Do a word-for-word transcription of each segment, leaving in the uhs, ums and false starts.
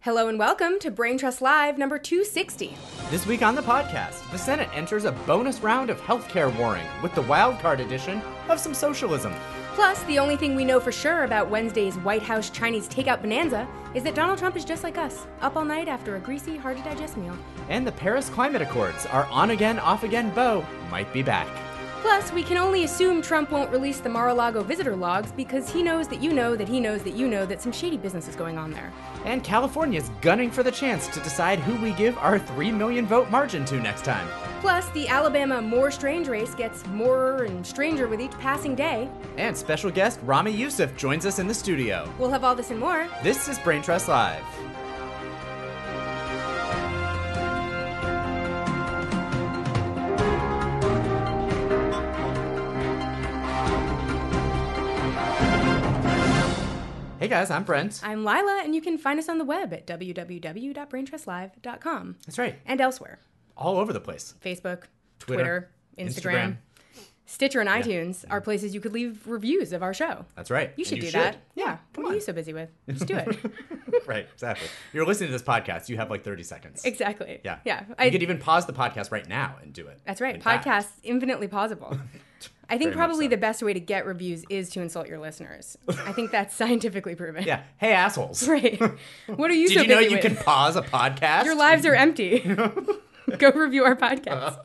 Hello and welcome to Brain Trust Live number two sixty. This week on the podcast, the Senate enters a bonus round of healthcare warring with the wildcard edition of some socialism. Plus, the only thing we know for sure about Wednesday's White House Chinese takeout bonanza is that Donald Trump is just like us, up all night after a greasy, hard-to-digest meal. And the Paris Climate Accords, our on-again, off-again beau, might be back. Plus, we can only assume Trump won't release the Mar-a-Lago visitor logs because he knows that you know that he knows that you know that some shady business is going on there. And California's gunning for the chance to decide who we give our three million vote margin to next time. Plus, the Alabama more strange race gets more and stranger with each passing day. And special guest Rami Youssef joins us in the studio. We'll have all this and more. This is Brain Trust Live. Hey guys, I'm Brent. I'm Lila, and you can find us on the web at w w w dot brain trust live dot com. That's right. And elsewhere. All over the place. Facebook, Twitter, Twitter, Instagram. Instagram. Stitcher and Yeah. iTunes are places you could leave reviews of our show. That's right. You should And do you that. should. Yeah. Yeah, come What are on. you so busy with? Just do it. Right, exactly. You're listening to this podcast, you have like thirty seconds. Exactly. Yeah. Yeah. You could even pause the podcast right now and do it. That's right. In fact. Podcasts, infinitely pausable. I think Very much probably so. the best way to get reviews is to insult your listeners. I think that's scientifically proven. Yeah. Hey, assholes. Right. What are you Did so you know busy you with? can pause a podcast? Your lives are empty. Go review our podcast.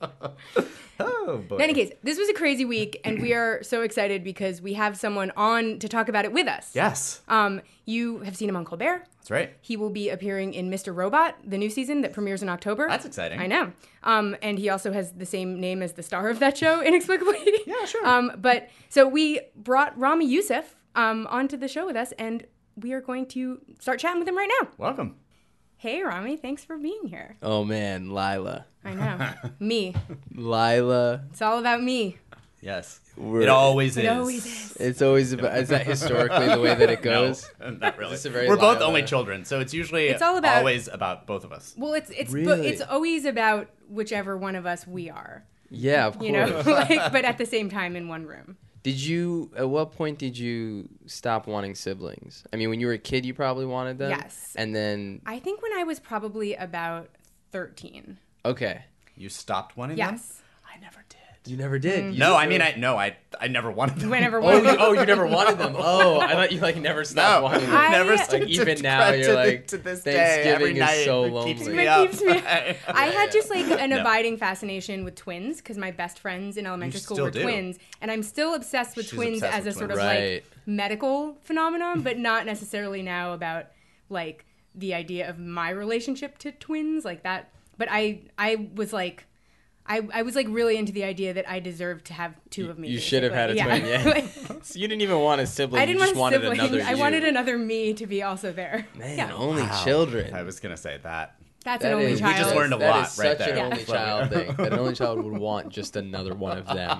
Oh, boy. In any case, this was a crazy week, and we are so excited because we have someone on to talk about it with us. Yes. Um, you have seen him on Colbert. That's right. He will be appearing in Mister Robot, the new season that premieres in October. That's exciting. I know. Um, and he also has the same name as the star of that show, inexplicably. Yeah, sure. Um, but so we brought Rami Youssef um, onto the show with us, and we are going to start chatting with him right now. Welcome. Hey, Rami, thanks for being here. Oh man, Lila. I know. Me. Lila. It's all about me. Yes. We're- It always It is. always is. It's always about, is that historically the way that it goes? No, not really. This is a very We're both Lila. only children, so it's usually It's all about- always about both of us. Well, it's it's but Really? it's always about whichever one of us we are. Yeah, of course. You know, like, but at the same time in one room. Did you, at what point did you stop wanting siblings? I mean, when you were a kid, you probably wanted them? Yes. And then, I think when I was probably about thirteen. okay. You stopped wanting them? Yes. I never did. You never did. You No, just I mean, really- I no, I I never wanted them. Whenever Oh, one. you, oh, you never wanted them. Oh, I thought you like never stopped No, wanting them. I- never Like, stood Like to- even now, to you're the- like, to this day, every Thanksgiving is night so it keeps lonely. me It up. keeps me- I had just like an No. abiding fascination with twins because my best friends in elementary You school still were do. twins, and I'm still obsessed with She's twins obsessed as a with sort twins. of Right. like medical phenomenon, but not necessarily now about like the idea of my relationship to twins like that. But I I was like. I, I was like really into the idea that I deserved to have two of me. You should have had a basically. twin, yeah. Like, So you didn't even want a sibling. I didn't you just want a wanted sibling. another I you. wanted another me to be also there. Man, yeah. only Wow. children. I was gonna say that. That's That an only is- child. We just learned a that lot is right such there. an Yeah. only child thing. That an only child would want just another one of them.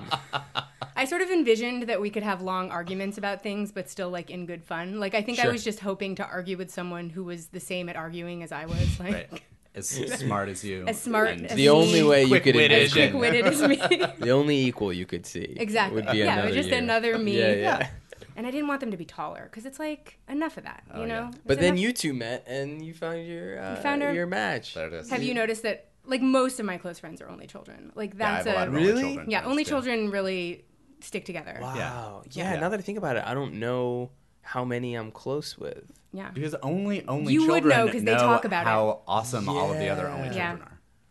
I sort of envisioned that we could have long arguments about things, but still like in good fun. Like I think I Sure. was just hoping to argue with someone who was the same at arguing as I was. Like Right. As smart as you. As smart and- as The only way you could Quick-witted. as envision, quick-witted as me. the only equal you could see, Exactly. would be Yeah, it another was just you. another me. Yeah, yeah. And I didn't want them to be taller because it's like enough of that, you Oh, know. yeah. It's But then enough- you two met and you found your uh, found our- your match. There it is. have you noticed that like most of my close friends are only children? Like Yeah, I that's have a lot of a only Really? children yeah, friends, only too. children really stick together. Wow. Yeah. Yeah. Now that I think about it, I don't know how many I'm close with. Yeah. Because only only You would children know 'cause they talk about how it. awesome all of the other only Yeah. children are.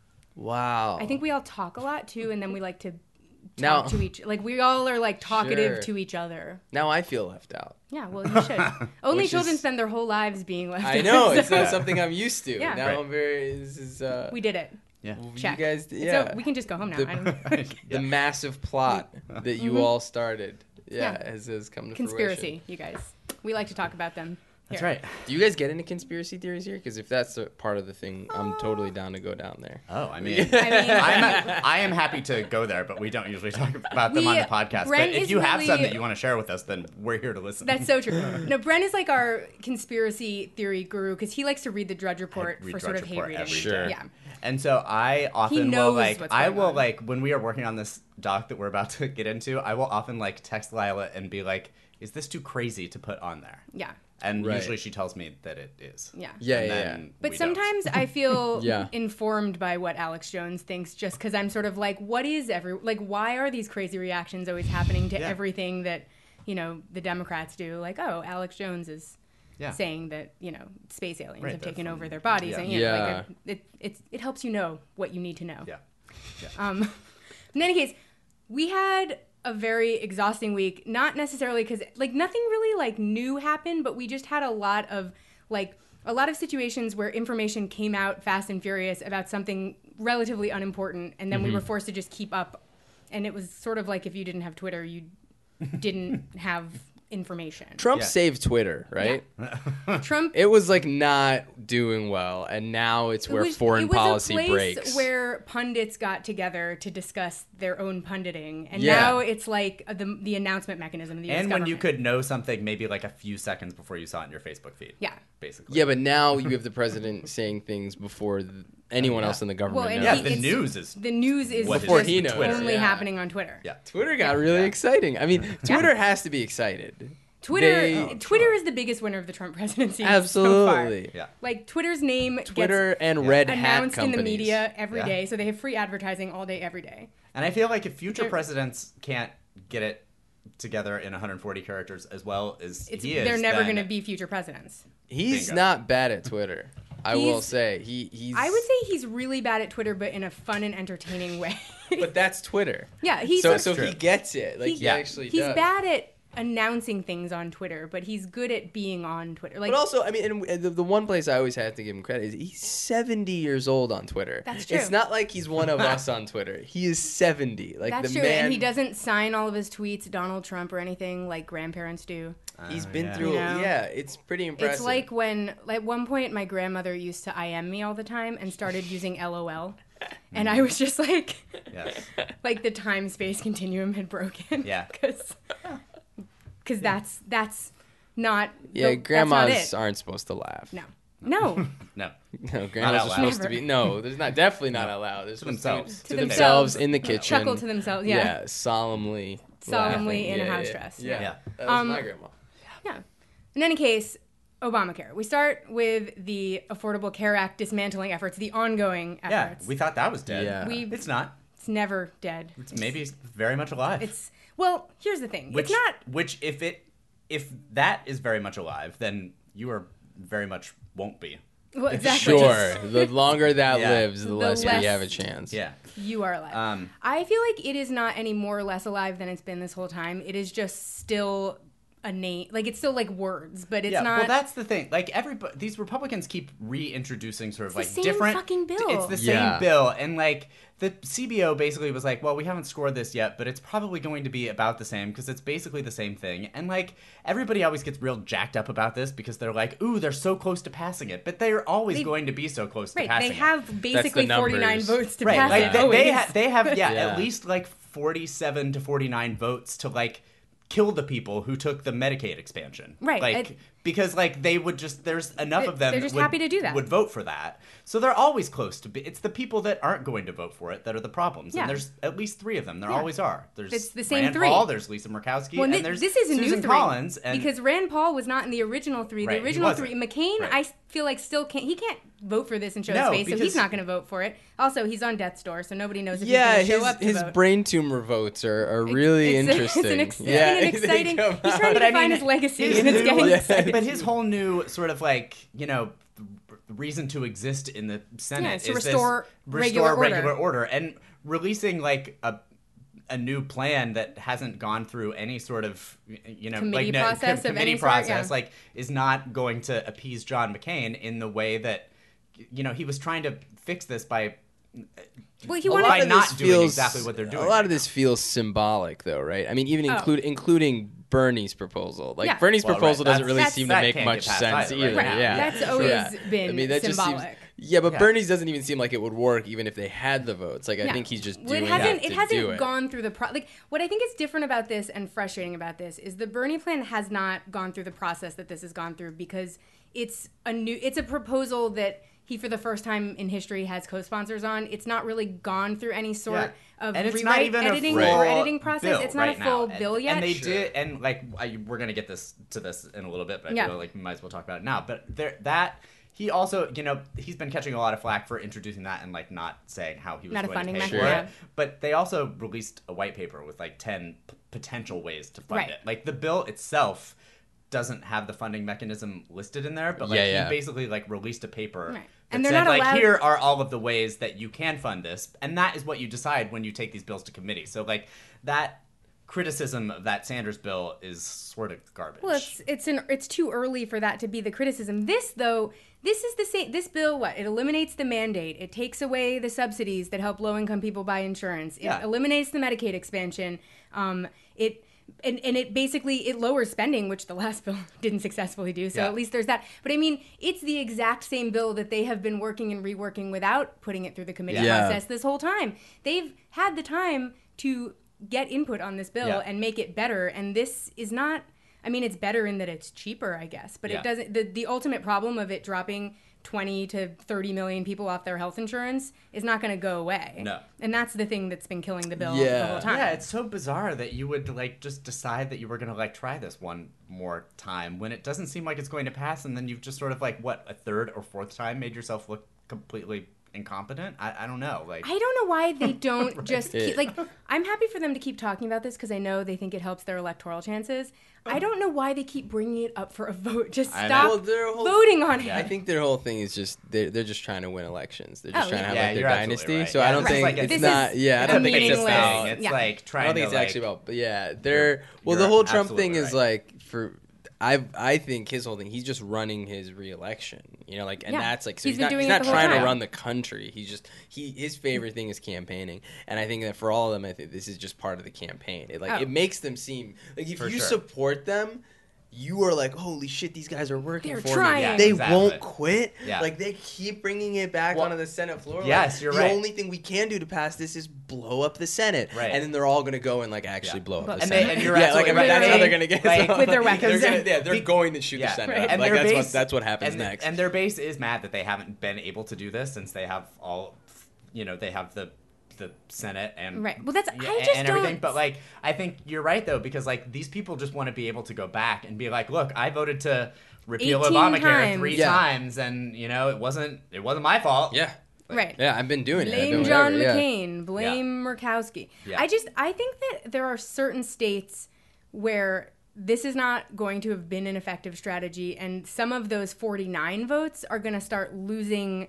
Wow. I think we all talk a lot too, and then we like to talk Now- to each like we all are like talkative Sure. to each other. now I feel left out. Yeah, well you should. Only Which children is- spend their whole lives being left. I out, know it's so- not something I'm used to. Yeah. Now Right. I'm very. This is. Uh, we did it. Yeah. you Check. guys. Yeah. So we can just go home now. The- I don't- the Yeah. massive plot that you all started. Yeah, Mm-hmm. Yeah. Has, has come to Conspiracy, you guys. We like to talk about them. That's here. right. fruition. Do you guys get into conspiracy theories here? Because if that's a part of the thing, I'm totally down to go down there. Oh, I mean, I mean, I'm a, I am happy to go there, but we don't usually talk about them We- on the podcast. Brent but if is you have some really- that you want to share with us, then we're here to listen. That's so true. No, Brent is like our conspiracy theory guru because he likes to read the Drudge Report read for Drudge sort of hate Report reading. every Sure. day. Yeah. And so I often will knows like what's I going will on. like when we are working on this doc that we're about to get into, I will often like text Lila and be like, "Is this too crazy to put on there?" Yeah. And Right. usually she tells me that it is. Yeah. Yeah, And yeah, then yeah. But we don't. sometimes I feel Yeah. informed by what Alex Jones thinks just because I'm sort of like, what is every, like, why are these crazy reactions always happening to Yeah. everything that, you know, the Democrats do? Like, oh, Alex Jones is Yeah. saying that, you know, space aliens Right, have they're taken from- over their bodies. yeah. And, you know, Yeah. like, it, it's, it helps you know what you need to know. Yeah. Um, in any case, we had a very exhausting week, not necessarily because, like, nothing really, like, new happened, but we just had a lot of, like, a lot of situations where information came out fast and furious about something relatively unimportant, and then we were forced to just keep up. And it was sort of like if you didn't have Twitter, you didn't have information. Trump Yeah. saved Twitter, right? Trump It was like not doing well, and now it's where it was, foreign it was policy a place breaks. where pundits got together to discuss their own punditing, and Yeah. now it's like uh, the the announcement mechanism of the U S And when you government. could know something maybe like a few seconds before you saw it in your Facebook feed. Yeah. Basically. Yeah, but now you have the president saying things before th- anyone yeah. else in the government Well, and knows. Yeah, the it's- news is the news is What Before just he knows, only yeah. happening on Twitter. Yeah. Twitter got really Yeah. exciting. I mean, Twitter has to be excited. Twitter They- uh, Twitter is the biggest winner of the Trump presidency so far. Absolutely. Yeah. Like Twitter's name Twitter and Yeah. Red gets Hat announced in companies. the media every Yeah. day, so they have free advertising all day every day. And I feel like if future They're- presidents can't get it together in one hundred forty characters as well as It's he is, they're never then- going to be future presidents. He's Bingo. not bad at Twitter. I will He's- say he he's. I would say he's really bad at Twitter, but in a fun and entertaining way. but that's Twitter. yeah, he's so a- so true. he gets it. Like he- he, yeah. actually he's does. bad at announcing things on Twitter, but he's good at being on Twitter. Like But also, I mean, and and the, the one place I always have to give him credit is he's seventy years old on Twitter. That's true. It's not like he's one of us on Twitter. He is seventy. Like that's the true, man. and he doesn't sign all of his tweets Donald Trump or anything like grandparents do. He's Oh, been yeah. through. You know? Yeah, it's pretty impressive. It's like when, like, one point, my grandmother used to I M me all the time and started using L O L, and I was just like, Yes. like the time space continuum had broken. Yeah. because because that's that's not. yeah, the- grandmas That's not it. aren't supposed to laugh. No, no. No. No, grandmas out are loud. supposed to Never. be. No, there's not. Definitely not allowed. They're supposed themselves. To, To to themselves. themselves in the kitchen. Chuckle to themselves. Yeah. solemnly. Solemnly laughing. in a Yeah, house yeah, dress. Yeah, Yeah. that was Um, my grandma. Yeah. In any case, Obamacare. We start with the Affordable Care Act dismantling efforts, the ongoing Yeah. efforts. We thought that was dead. Yeah. We- It's not. It's never dead. It's maybe very much alive. It's well. Here's the thing. which it's not. which if it if that is very much alive, then you are very much won't be. Well, exactly. Sure. the longer that Yeah. lives, the, The less, less- we have a chance. Yeah. You are alive. Um, I feel like it is not any more or less alive than it's been this whole time. It is just still a name. Like, it's still like words, but it's yeah, not. well, that's the thing. Like everybody, these Republicans keep reintroducing sort of the like same different fucking bill. It's the Yeah. same bill, and like the C B O basically was like, well, we haven't scored this yet, but it's probably going to be about the same because it's basically the same thing. And like everybody always gets real jacked up about this because they're like, ooh, they're so close to passing it, but they're always They- going to be so close to right. passing They it. have basically numbers. forty-nine votes to Right, pass like it. they, always. they, ha- they have yeah, Yeah. at least like forty-seven to forty-nine votes to like kill the people who took the Medicaid expansion. Right, Like it- because like they would just there's enough They- of them they're that just would, happy to do that. would vote for that. So they're always close to be it's the people that aren't going to vote for it that are the problems. Yeah. And there's at least three of them. There Yeah. always are. There's It's the same Rand three. Paul, there's Lisa Murkowski, Well, and thi- there's this is a Susan new three Collins and because Rand Paul was not in the original three. Right, The he original wasn't. three, McCain, Right. I feel like still can't. He can't vote for this and show No, his face, so because- he's not going to vote for it. Also, he's on death's door, so nobody knows if Yeah, he's going to his show up to his vote. brain tumor votes are, are really It's- interesting. It's an, ex- yeah, an they exciting. come He's out. trying to But I define mean, his legacy, his and it's new- getting Yeah. exciting. But his whole new sort of like, you know, reason to exist in the Senate Yeah, it's to is this- restore restore regular order. regular order and releasing like a a new plan that hasn't gone through any sort of you know Committee like no, process com- of committee any sort, process yeah. like is not going to appease John McCain in the way that you know he was trying to fix this by well, he A wanted lot by of not this doing feels- exactly what they're doing A lot right of this feels symbolic, though, right? I mean, even Oh. include including Bernie's proposal. Like Yeah. Bernie's Well, right, proposal doesn't that's- really that's- seem to that make can't much get passed sense either, either. right? Right. Yeah, That's always Yeah. been I mean, that just symbolic. seems. Yeah, but Yeah. Bernie's doesn't even seem like it would work, even if they had the votes. Like I Yeah. think he's just Well, doing it hasn't. that It to hasn't do it. gone through the pro. Like what I think is different about this and frustrating about this is the Bernie plan has not gone through the process that this has gone through because it's a new. It's a proposal that he, for the first time in history, has co-sponsors on. It's not really gone through any sort Yeah. of And it's rewrite, not even editing, a full or editing process. bill It's not right a full now. bill and, yet. And they Sure. did, and like I, we're gonna get this to this in a little bit, but I Yeah. feel like we might as well talk about it now. But there, that he also, you know, he's been catching a lot of flack for introducing that and like not saying how he was Not a going funding to pay for mechanism. it. But they also released a white paper with like ten p- potential ways to fund Right. it. Like the bill itself doesn't have the funding mechanism listed in there, but like Yeah, he yeah. basically like released a paper Right. that And they're said not like allowed- here are all of the ways that you can fund this, and that is what you decide when you take these bills to committee. So like that criticism of that Sanders bill is sort of garbage. Well, it's it's an it's too early for that to be the criticism. This though, this is the same. This bill, what it eliminates the mandate. It takes away the subsidies that help low income people buy insurance. It Yeah. eliminates the Medicaid expansion. Um, it. And, and it basically it lowers spending, which the last bill didn't successfully do. So Yeah. at least there's that. But I mean, it's the exact same bill that they have been working and reworking without putting it through the committee Yeah. process this whole time. They've had the time to get input on this bill Yeah. and make it better. And this is not. I mean, it's better in that it's cheaper, I guess. But Yeah. it doesn't. The the ultimate problem of it dropping twenty to thirty million people off their health insurance is not going to go away. No. And that's the thing that's been killing the bill Yeah. the whole time. Yeah, it's so bizarre that you would like just decide that you were gonna like try this one more time when it doesn't seem like it's going to pass, and then you've just sort of like what a third or fourth time made yourself look completely incompetent. I, I don't know. Like I don't know why they don't just Yeah. keep, like, I'm happy for them to keep talking about this because I know they think it helps their electoral chances. I don't know why they keep bringing it up for a vote. Just I know. stop Well, their whole- voting on it. Yeah. I think their whole thing is just they're, they're just trying to win elections. They're just Oh, trying yeah. to have Yeah, like their you're absolutely dynasty. right. So Yeah, I don't this is think like a- it's This not. is Yeah, I a don't think it's meaningless- about. It's yeah. like trying I don't think to it's like, actually about. But yeah, they're well. you're The whole Trump absolutely thing is right. like for. I I think his whole thing. He's just running his reelection. You know, like, and Yeah. that's like. So He's he's, been not. doing He's it not the whole trying to time. run the country. He's just he. His favorite thing is campaigning, and I think that for all of them, I think this is just part of the campaign. It like Oh. it makes them seem like if For you sure. support them. You are like, holy shit, these guys are working They're for trying. me. Yeah, they exactly. won't quit. Yeah. Like they keep bringing it back Well, onto the Senate floor. Like, yes, you're the right. only thing we can do to pass this is blow up the Senate, Right. and then they're all gonna go and like actually Yeah. blow up But- the And Senate. they- and you're yeah, like I absolutely mean, that's right. how they're gonna get Like, With their They're weapons. gonna, yeah, they're Be- going to shoot Yeah. the Senate. Right. up. And Like their that's base, what that's what happens and, next. And their base is mad that they haven't been able to do this since they have all, you know, they have the the Senate and Right. Well, that's- yeah, I just and everything. don't- But like, I think you're right though, because like these people just want to be able to go back and be like, look, I voted to repeal eighteen Obamacare times. three Yeah. times, and you know, it wasn't it wasn't my fault. yeah, Right. yeah, I've been doing it. I've Blame been John whatever, yeah. McCain. Blame Murkowski. Yeah. I just I think that there are certain states where this is not going to have been an effective strategy, and some of those forty-nine votes are going to start losing,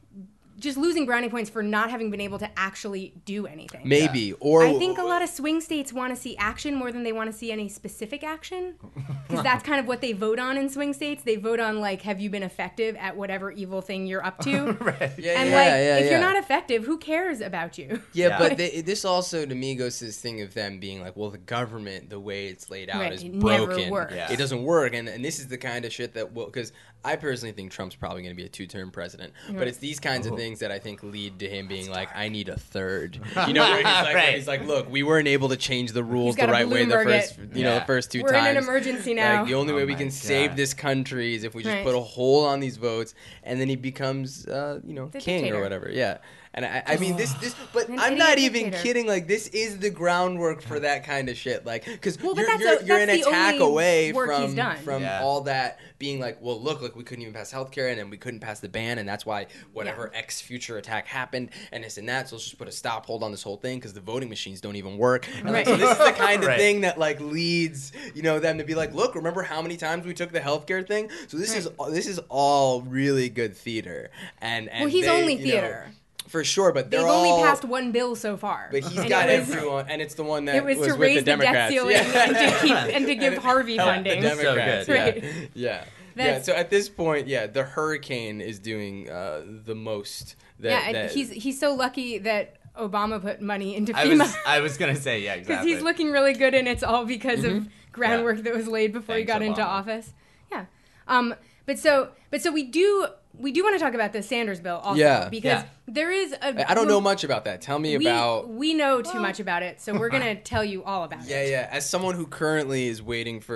just losing brownie points for not having been able to actually do anything. Maybe or I think a lot of swing states want to see action more than they want to see any specific action, because that's kind of what they vote on in swing states. They vote on like, have you been effective at whatever evil thing you're up to? Right. Yeah, And yeah, like, yeah, if yeah. you're not effective, who cares about you? Yeah, Yeah. but they, this also to me goes to this thing of them being like, well, the government, the way it's laid out, Right, is it never broken. works. Yeah. It doesn't work, and and this is the kind of shit that will. Because I personally think Trump's probably going to be a two-term president, but it's these kinds of things that I think lead to him being like, I need a third. You know, where he's like, where Right. he's like, look, we weren't able to change the rules He's got the a right way the Bloomberg first, it. you know, Yeah. the first two We're times. in an emergency now. Like the only Oh way we my can God. save this country is if we just Right. put a hold on these votes, and then he becomes, uh, you know, The king dictator. or whatever. Yeah. And I, I mean, this, this, but An I'm idiot not even dictator. kidding. Like, this is the groundwork for that kind of shit. Like, because Well, but you're, that's you're, a- you're an that's the attack only away work he's from done. from Yeah. all that being like, well, look, like we couldn't even pass healthcare, and then we couldn't pass the ban, and that's why whatever X future attack happened, and this and that. So let's just put a stop hold on this whole thing because the voting machines don't even work. And like, Right. so this is the kind of Right. thing that like leads, you know, them to be like, look, remember how many times we took the healthcare thing? So this is this is all really good theater. And, and Well, he's they, only you know, theater. for sure, but They've they're only all, passed one bill so far. But he's And got it was, everyone, and it's the one that It was, was to with raise the the, Democrats. debt ceiling yeah. and to keep and to give Harvey Help funding. The So Democrats, good. yeah. Right. yeah. yeah. That's- So at this point, yeah, the hurricane is doing uh, the most. That, yeah, and that, he's he's so lucky that Obama put money into I FEMA. was I was gonna say yeah Because exactly. he's looking really good, and it's all because of groundwork that was laid before he Thanks, got into Obama. office. Yeah. Um. But so, but so we do we do want to talk about the Sanders bill also, Yeah. because Yeah. there is a. I don't know much about that. Tell me We, about. we know too much about it, so we're gonna tell you all about Yeah, it. yeah. As someone who currently is waiting for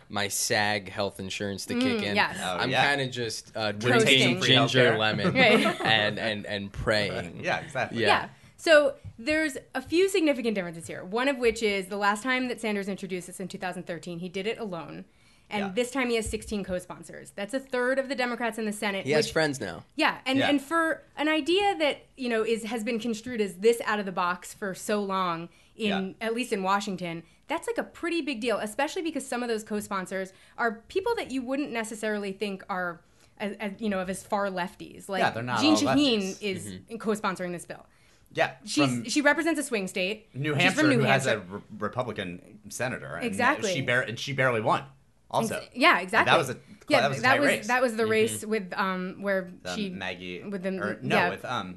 my SAG health insurance to kick in. yes. Oh, I'm yeah. kind of just uh, Coasting. drinking Free ginger healthcare. lemon Right. and, and, and praying. Yeah, exactly. Yeah. Yeah. So there's a few significant differences here. One of which is the last time that Sanders introduced this in two thousand thirteen, he did it alone. And Yeah. this time he has sixteen co-sponsors. That's a third of the Democrats in the Senate. He has which, friends now. Yeah, and, Yeah. and for an idea that, you know, is has been construed as this out of the box for so long in Yeah. at least in Washington, that's like a pretty big deal, especially because some of those co-sponsors are people that you wouldn't necessarily think are as, as, you know, of as far lefties. Like Yeah, they're not Jean all Shaheen lefties. is co-sponsoring this bill. Yeah, She's from she represents a swing state. New She's Hampshire, from New who Hampshire. has a re- Republican senator. And Exactly. She bar- and she barely won. Also, Ex- yeah, exactly. that was a yeah, that was a that tight was race. that was the race with um where Um, she Maggie with the or, no yeah, with um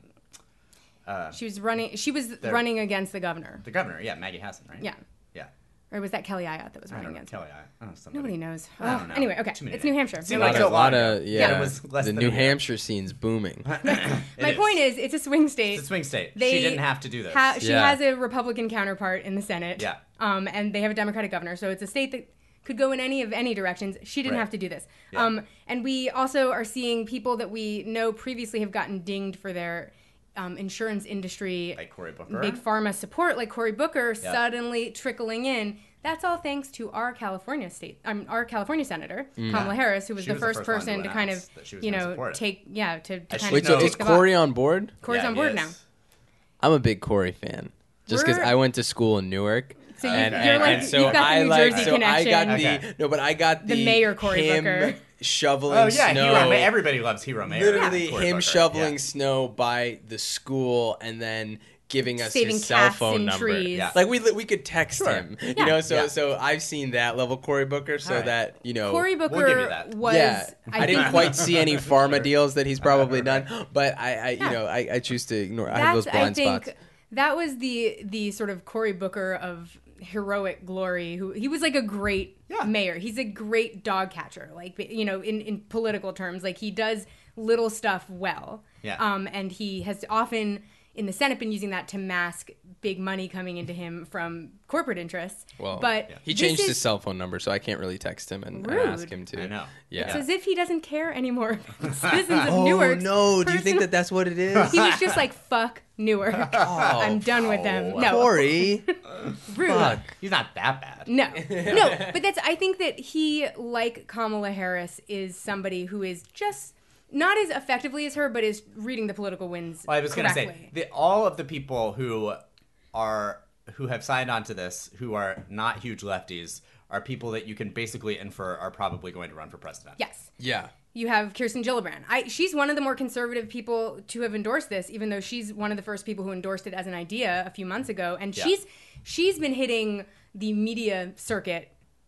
uh, she was running she was running against the governor. the governor. Yeah, Maggie Hassan, right? Yeah. Yeah. or was that Kelly Ayotte that was I running don't know. against? Kelly, I, I don't know. Somebody. Nobody knows. I don't Ugh. know. Anyway, okay, Too many it's New names. Hampshire. Seemed No like worries. so a lot long of ago. yeah. But it was less the than New a year. Hampshire scene's booming. It My is. point is, it's a swing state. It's a swing state. They she didn't have to do this. Ha- she Yeah. has a Republican counterpart in the Senate. Yeah. Um, and they have a Democratic governor, so it's a state that could go in any of any directions. She didn't Right. have to do this. Yeah. Um, and we also are seeing people that we know previously have gotten dinged for their um, insurance industry, Like Cory Booker. big pharma support, like Cory Booker, Yeah. suddenly trickling in. That's all thanks to our California state, um, our California senator Kamala Harris, who was She the was the first first one to person to kind of, announce that she was you gonna know, support it. take yeah to, to As kind she Wait, of so knows. is take the Corey box. on board? Corey's Yeah, on he board is. now. I'm a big Corey fan. Just because We're- I went to school in Newark. So you- and, you're and, like- and so you've got the I New like Jersey so I got connection. the Okay. no, but I got The the, mayor Cory him Booker. shoveling Oh yeah, snow. Hero. Ma- Everybody loves Hero Mayor. Literally Cory him Booker. shoveling Yeah. snow by the school and then giving us Saving his cell calves phone in number. trees. Yeah. Like we we could text Sure. him, you Yeah. know. So Yeah. so I've seen that level Cory Booker, so All right. that you know. Cory We'll Booker give you that. was. yeah, I, didn't think- quite see any pharma Sure. deals that he's probably done, but I, I Yeah. you know, I, I choose to ignore. I have That's those I blind think spots. that was the the sort of Cory Booker of heroic glory. Who he was like a great Yeah. mayor. He's a great dog catcher. Like you know, in in political terms, like he does little stuff well. Yeah. Um, and he has often in the Senate been using that to mask big money coming into him from corporate interests. Well, but he this changed is- his cell phone number, so I can't really text him and, and Rude. ask him to. I know. Yeah. It's as if he doesn't care anymore about the citizens of oh Newark. no! Do you think that that's what it is? He was just like, fuck Newark. Oh, I'm done with them. oh, No, Corey. rude. Fuck. He's not that bad. No, no, but that's. I think that he, like Kamala Harris, is somebody who is just not as effectively as her, but is reading the political winds. Well, I was going to correctly. say the, all of the people who are who have signed on to this, who are not huge lefties, are people that you can basically infer are probably going to run for president. Yes. Yeah. You have Kirsten Gillibrand. I, she's one of the more conservative people to have endorsed this, even though she's one of the first people who endorsed it as an idea a few months ago. And Yeah. she's she's been hitting the media circuit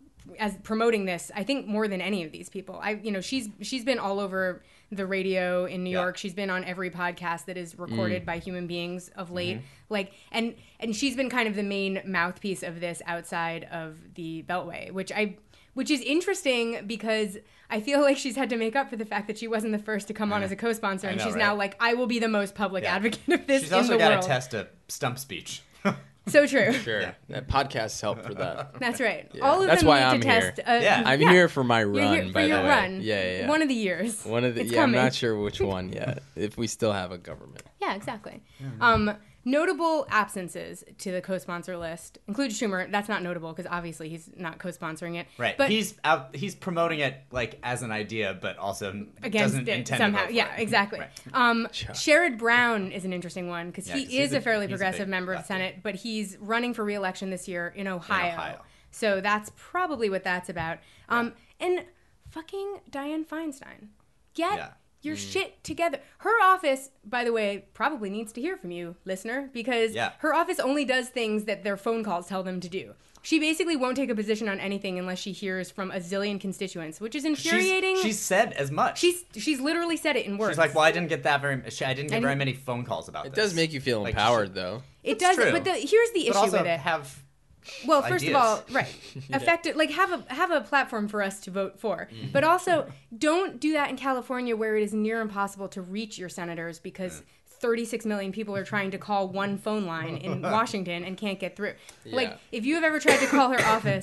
as promoting this, I think, more than any of these people. I, you know, she's she's been all over the radio in New Yeah. York. She's been on every podcast that is recorded Mm. by human beings of late. Mm-hmm. Like, and and she's been kind of the main mouthpiece of this outside of the Beltway, which I, which is interesting because I feel like she's had to make up for the fact that she wasn't the first to come on as a co-sponsor, I and know, she's right? now like, I will be the most public Yeah. advocate of this She's in also the got world. to test a stump speech. So true. Sure. Yeah. That podcasts help for that. That's right. Yeah. All of That's them why need I'm to here. test. A, Yeah. I'm yeah. here for my You're run, here for by your the way. run. Yeah, yeah, yeah. One of the years. One of the It's yeah, coming. I'm not sure which one yet. If we still have a government. Yeah, exactly. Um, notable absences to the co-sponsor list include Schumer. That's not notable because obviously he's not co-sponsoring it. Right. But he's out. He's promoting it like as an idea, but also against doesn't it intend somehow. to vote for Yeah, it. exactly. Right. Um, Sure. Sherrod Brown is an interesting one because Yeah, he 'cause is he's a a- fairly he's a progressive big member of lefty. Senate, but he's running for re-election this year in Ohio. Ohio. So that's probably what that's about. Um, and fucking Dianne Feinstein. Get Yeah. your shit together. Her office, by the way, probably needs to hear from you, listener, because Yeah. her office only does things that their phone calls tell them to do. She basically won't take a position on anything unless she hears from a zillion constituents, which is infuriating. She's, she's said as much. She's she's literally said it in words. She's like, well, I didn't get that very. I didn't get And- very many phone calls about It this. does make you feel Like, empowered, she- though. it It's does, true. but the, here's the But issue also with it. have. Well, first ideas. of all, right, effective, like have a have a platform for us to vote for, but also don't do that in California where it is near impossible to reach your senators because thirty-six million people are trying to call one phone line in Washington and can't get through. Like, Yeah. if you have ever tried to call her office,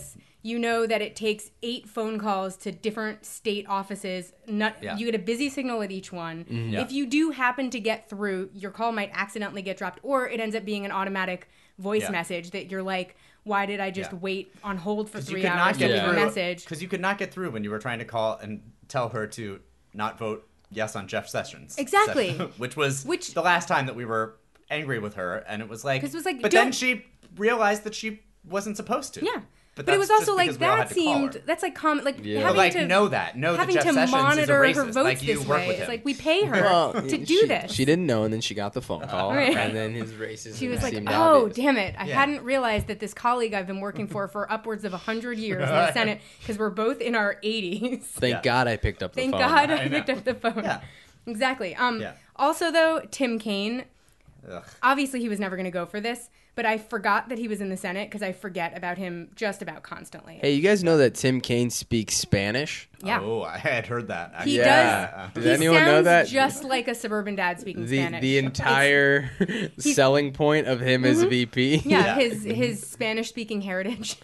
You know that it takes eight phone calls to different state offices. Not, Yeah. You get a busy signal at each one. Yeah. If you do happen to get through, your call might accidentally get dropped, or it ends up being an automatic voice Yeah. message that you're like, why did I just Yeah. wait on hold for you three could hours not to get leave a through message? because you could not get through when you were trying to call and tell her to not vote yes on Jeff Sessions. Exactly. Which was Which- the last time that we were angry with her, and it was like, 'Cause it was like, but then don't- she realized that she wasn't supposed to. Yeah. But, But it that's was also just like because we all that had to call seemed her. that's like common like Yeah. But having like to know that know that having Jeff to Sessions monitor is a her racist. votes Like you this work way. with It's him. like we pay her Well, to do she, this. She didn't know, and then she got the phone call, Right. and then his racism. She was like, seemed "Oh, obvious. damn it! I Yeah. hadn't realized that this colleague I've been working for for upwards of a hundred years in the Senate because we're both in our eighties. Thank Yeah. God I picked up the Thank phone. God I I picked know. up the phone. Yeah. Exactly. Um. Yeah. Also, though, Tim Kaine. Ugh. Obviously, he was never going to go for this, but I forgot that he was in the Senate because I forget about him just about constantly. Hey, you guys know that Tim Kaine speaks Spanish? Yeah. Oh, I had heard that. He actually. Yeah. does. Did he anyone sounds know that? just like a suburban dad speaking The Spanish. the entire selling point of him as V P. Mm-hmm. Yeah, Yeah. his his Spanish speaking heritage.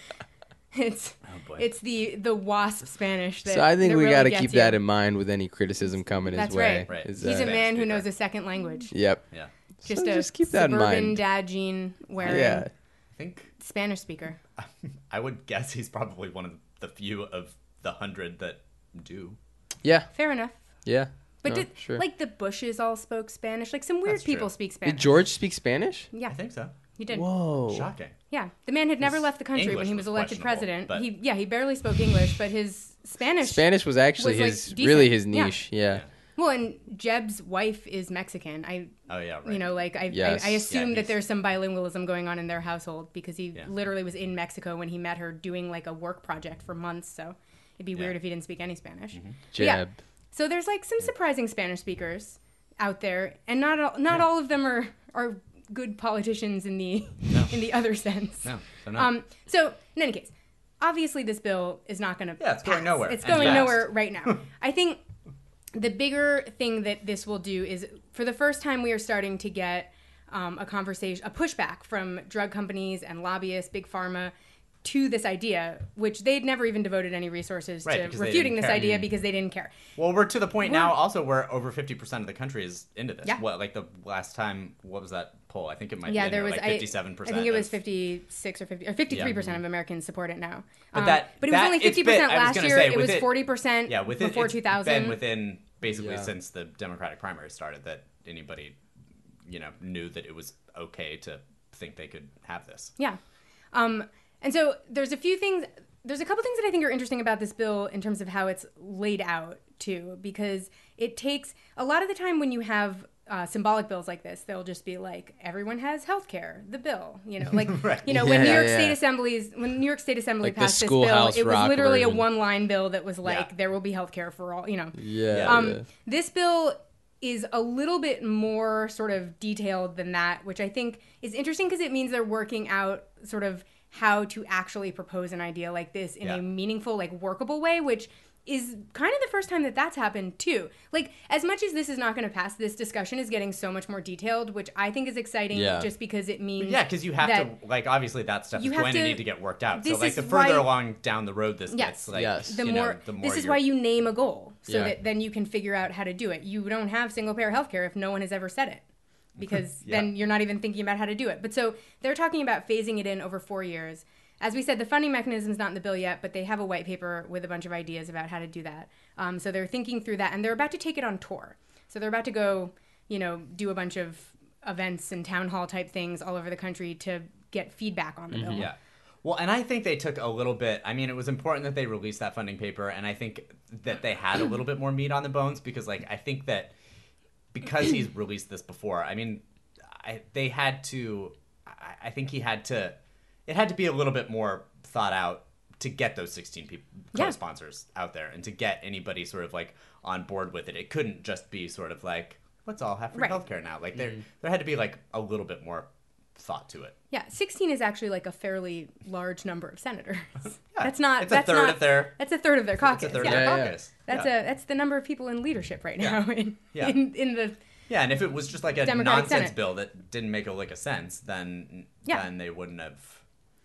It's Oh, boy. it's the the WASP Spanish. That, So I think that we really got to gets keep you. that in mind with any criticism coming That's his way. right. Right. Is, He's a uh, man who speaker. knows a second language. Yep. Yeah. Just So a just keep that in suburban mind. dad gene wearing Yeah. I think Spanish speaker. I would guess he's probably one of the few of the hundred that do. Yeah. Fair enough. Yeah. But No, did, sure. like the Bushes all spoke Spanish. Like some weird That's people true. speak Spanish. Did George speak Spanish? Yeah, I think so. he did. Whoa. Shocking. Yeah, the man had never His left the country when English he was was elected questionable, president. but- He yeah, he barely spoke English, but his Spanish. Spanish was actually was, like, his decent. really his Yeah. niche. Yeah. Well, and Jeb's wife is Mexican. I Oh yeah, right. you know, like I, Yes. I, I assume Yeah, that he's- there's some bilingualism going on in their household because he Yeah. literally was in Mexico when he met her doing like a work project for months. So it'd be Yeah. weird if he didn't speak any Spanish. But Jeb. yeah, so there's like some surprising Spanish speakers out there, and not all, not all of them are are good politicians in the No. in the other sense. No, they're not. Um. So in any case, obviously this bill is not going to. Yeah, it's going nowhere. It's And going fast. nowhere right now. I think the bigger thing that this will do is, for the first time, we are starting to get um, a conversation, a pushback from drug companies and lobbyists, big pharma, to this idea, which they'd never even devoted any resources Right, to because they refuting didn't this care. idea Mm. because they didn't care. Well, we're to the point We're- now also where over fifty percent of the country is into this. Yeah. What, like the last time, what was that poll? I think it might Yeah, be there was like I- fifty-seven percent. I think it was fifty-six or fifty or fifty-three percent of Americans support it now. But Um, that- but it was that- only it's fifty been- percent I was last gonna year. say, it with was it- forty percent Yeah, within, before it's two thousand. been within basically Yeah. since the Democratic primary started that anybody, you know, knew that it was okay to think they could have this. Yeah. Um, and so there's a few things, there's a couple things that I think are interesting about this bill in terms of how it's laid out, too, because it takes a lot of the time when you have uh, symbolic bills like this, they'll just be like, everyone has health care, the bill, you know, like, Right. you know, when New Yeah, York yeah. State Assemblies, when New York State Assembly Like the passed this bill, Schoolhouse it was Rock literally version. a one-line bill that was like, Yeah. there will be health care for all, you know. Yeah. Yeah. Um, yeah. This bill is a little bit more sort of detailed than that, which I think is interesting because it means they're working out sort of how to actually propose an idea like this in Yeah. a meaningful, like workable way, which is kind of the first time that that's happened too. Like, as much as this is not going to pass, this discussion is getting so much more detailed, which I think is exciting Yeah. just because it means Yeah, because you have that to, like, obviously that stuff you is have going to, to- need to get worked out. So, this like, is the further why- along down the road this Yes. gets, like, Yes. the you more, know, the more this is you're- why you name a goal so Yeah. that then you can figure out how to do it. You don't have single payer healthcare if no one has ever said it, because Yeah. then you're not even thinking about how to do it. But so they're talking about phasing it in over four years. As we said, the funding mechanism is not in the bill yet, but they have a white paper with a bunch of ideas about how to do that. Um, so they're thinking through that, and they're about to take it on tour. So they're about to go, you know, do a bunch of events and town hall type things all over the country to get feedback on the bill. Yeah. Well, and I think they took a little bit. I mean, it was important that they released that funding paper, and I think that they had a little bit more meat on the bones because, like, I think that because he's released this before, I mean, I, they had to. I, I think he had to. It had to be a little bit more thought out to get those sixteen people Yeah. co-sponsors out there and to get anybody sort of like on board with it. It couldn't just be sort of like, let's all have free Right. healthcare now. Like there, there had to be like a little bit more thought to it. Yeah, sixteen is actually like a fairly large number of senators. that's not. it's a that's third not, of their- That's a third of their caucus. It's a third yeah. of their Yeah, yeah. caucus. That's yeah. a that's the number of people in leadership right now in, Yeah. in in the Yeah, and if it was just like a Democratic nonsense Senate. bill that didn't make a lick of sense, then Yeah. then they wouldn't have.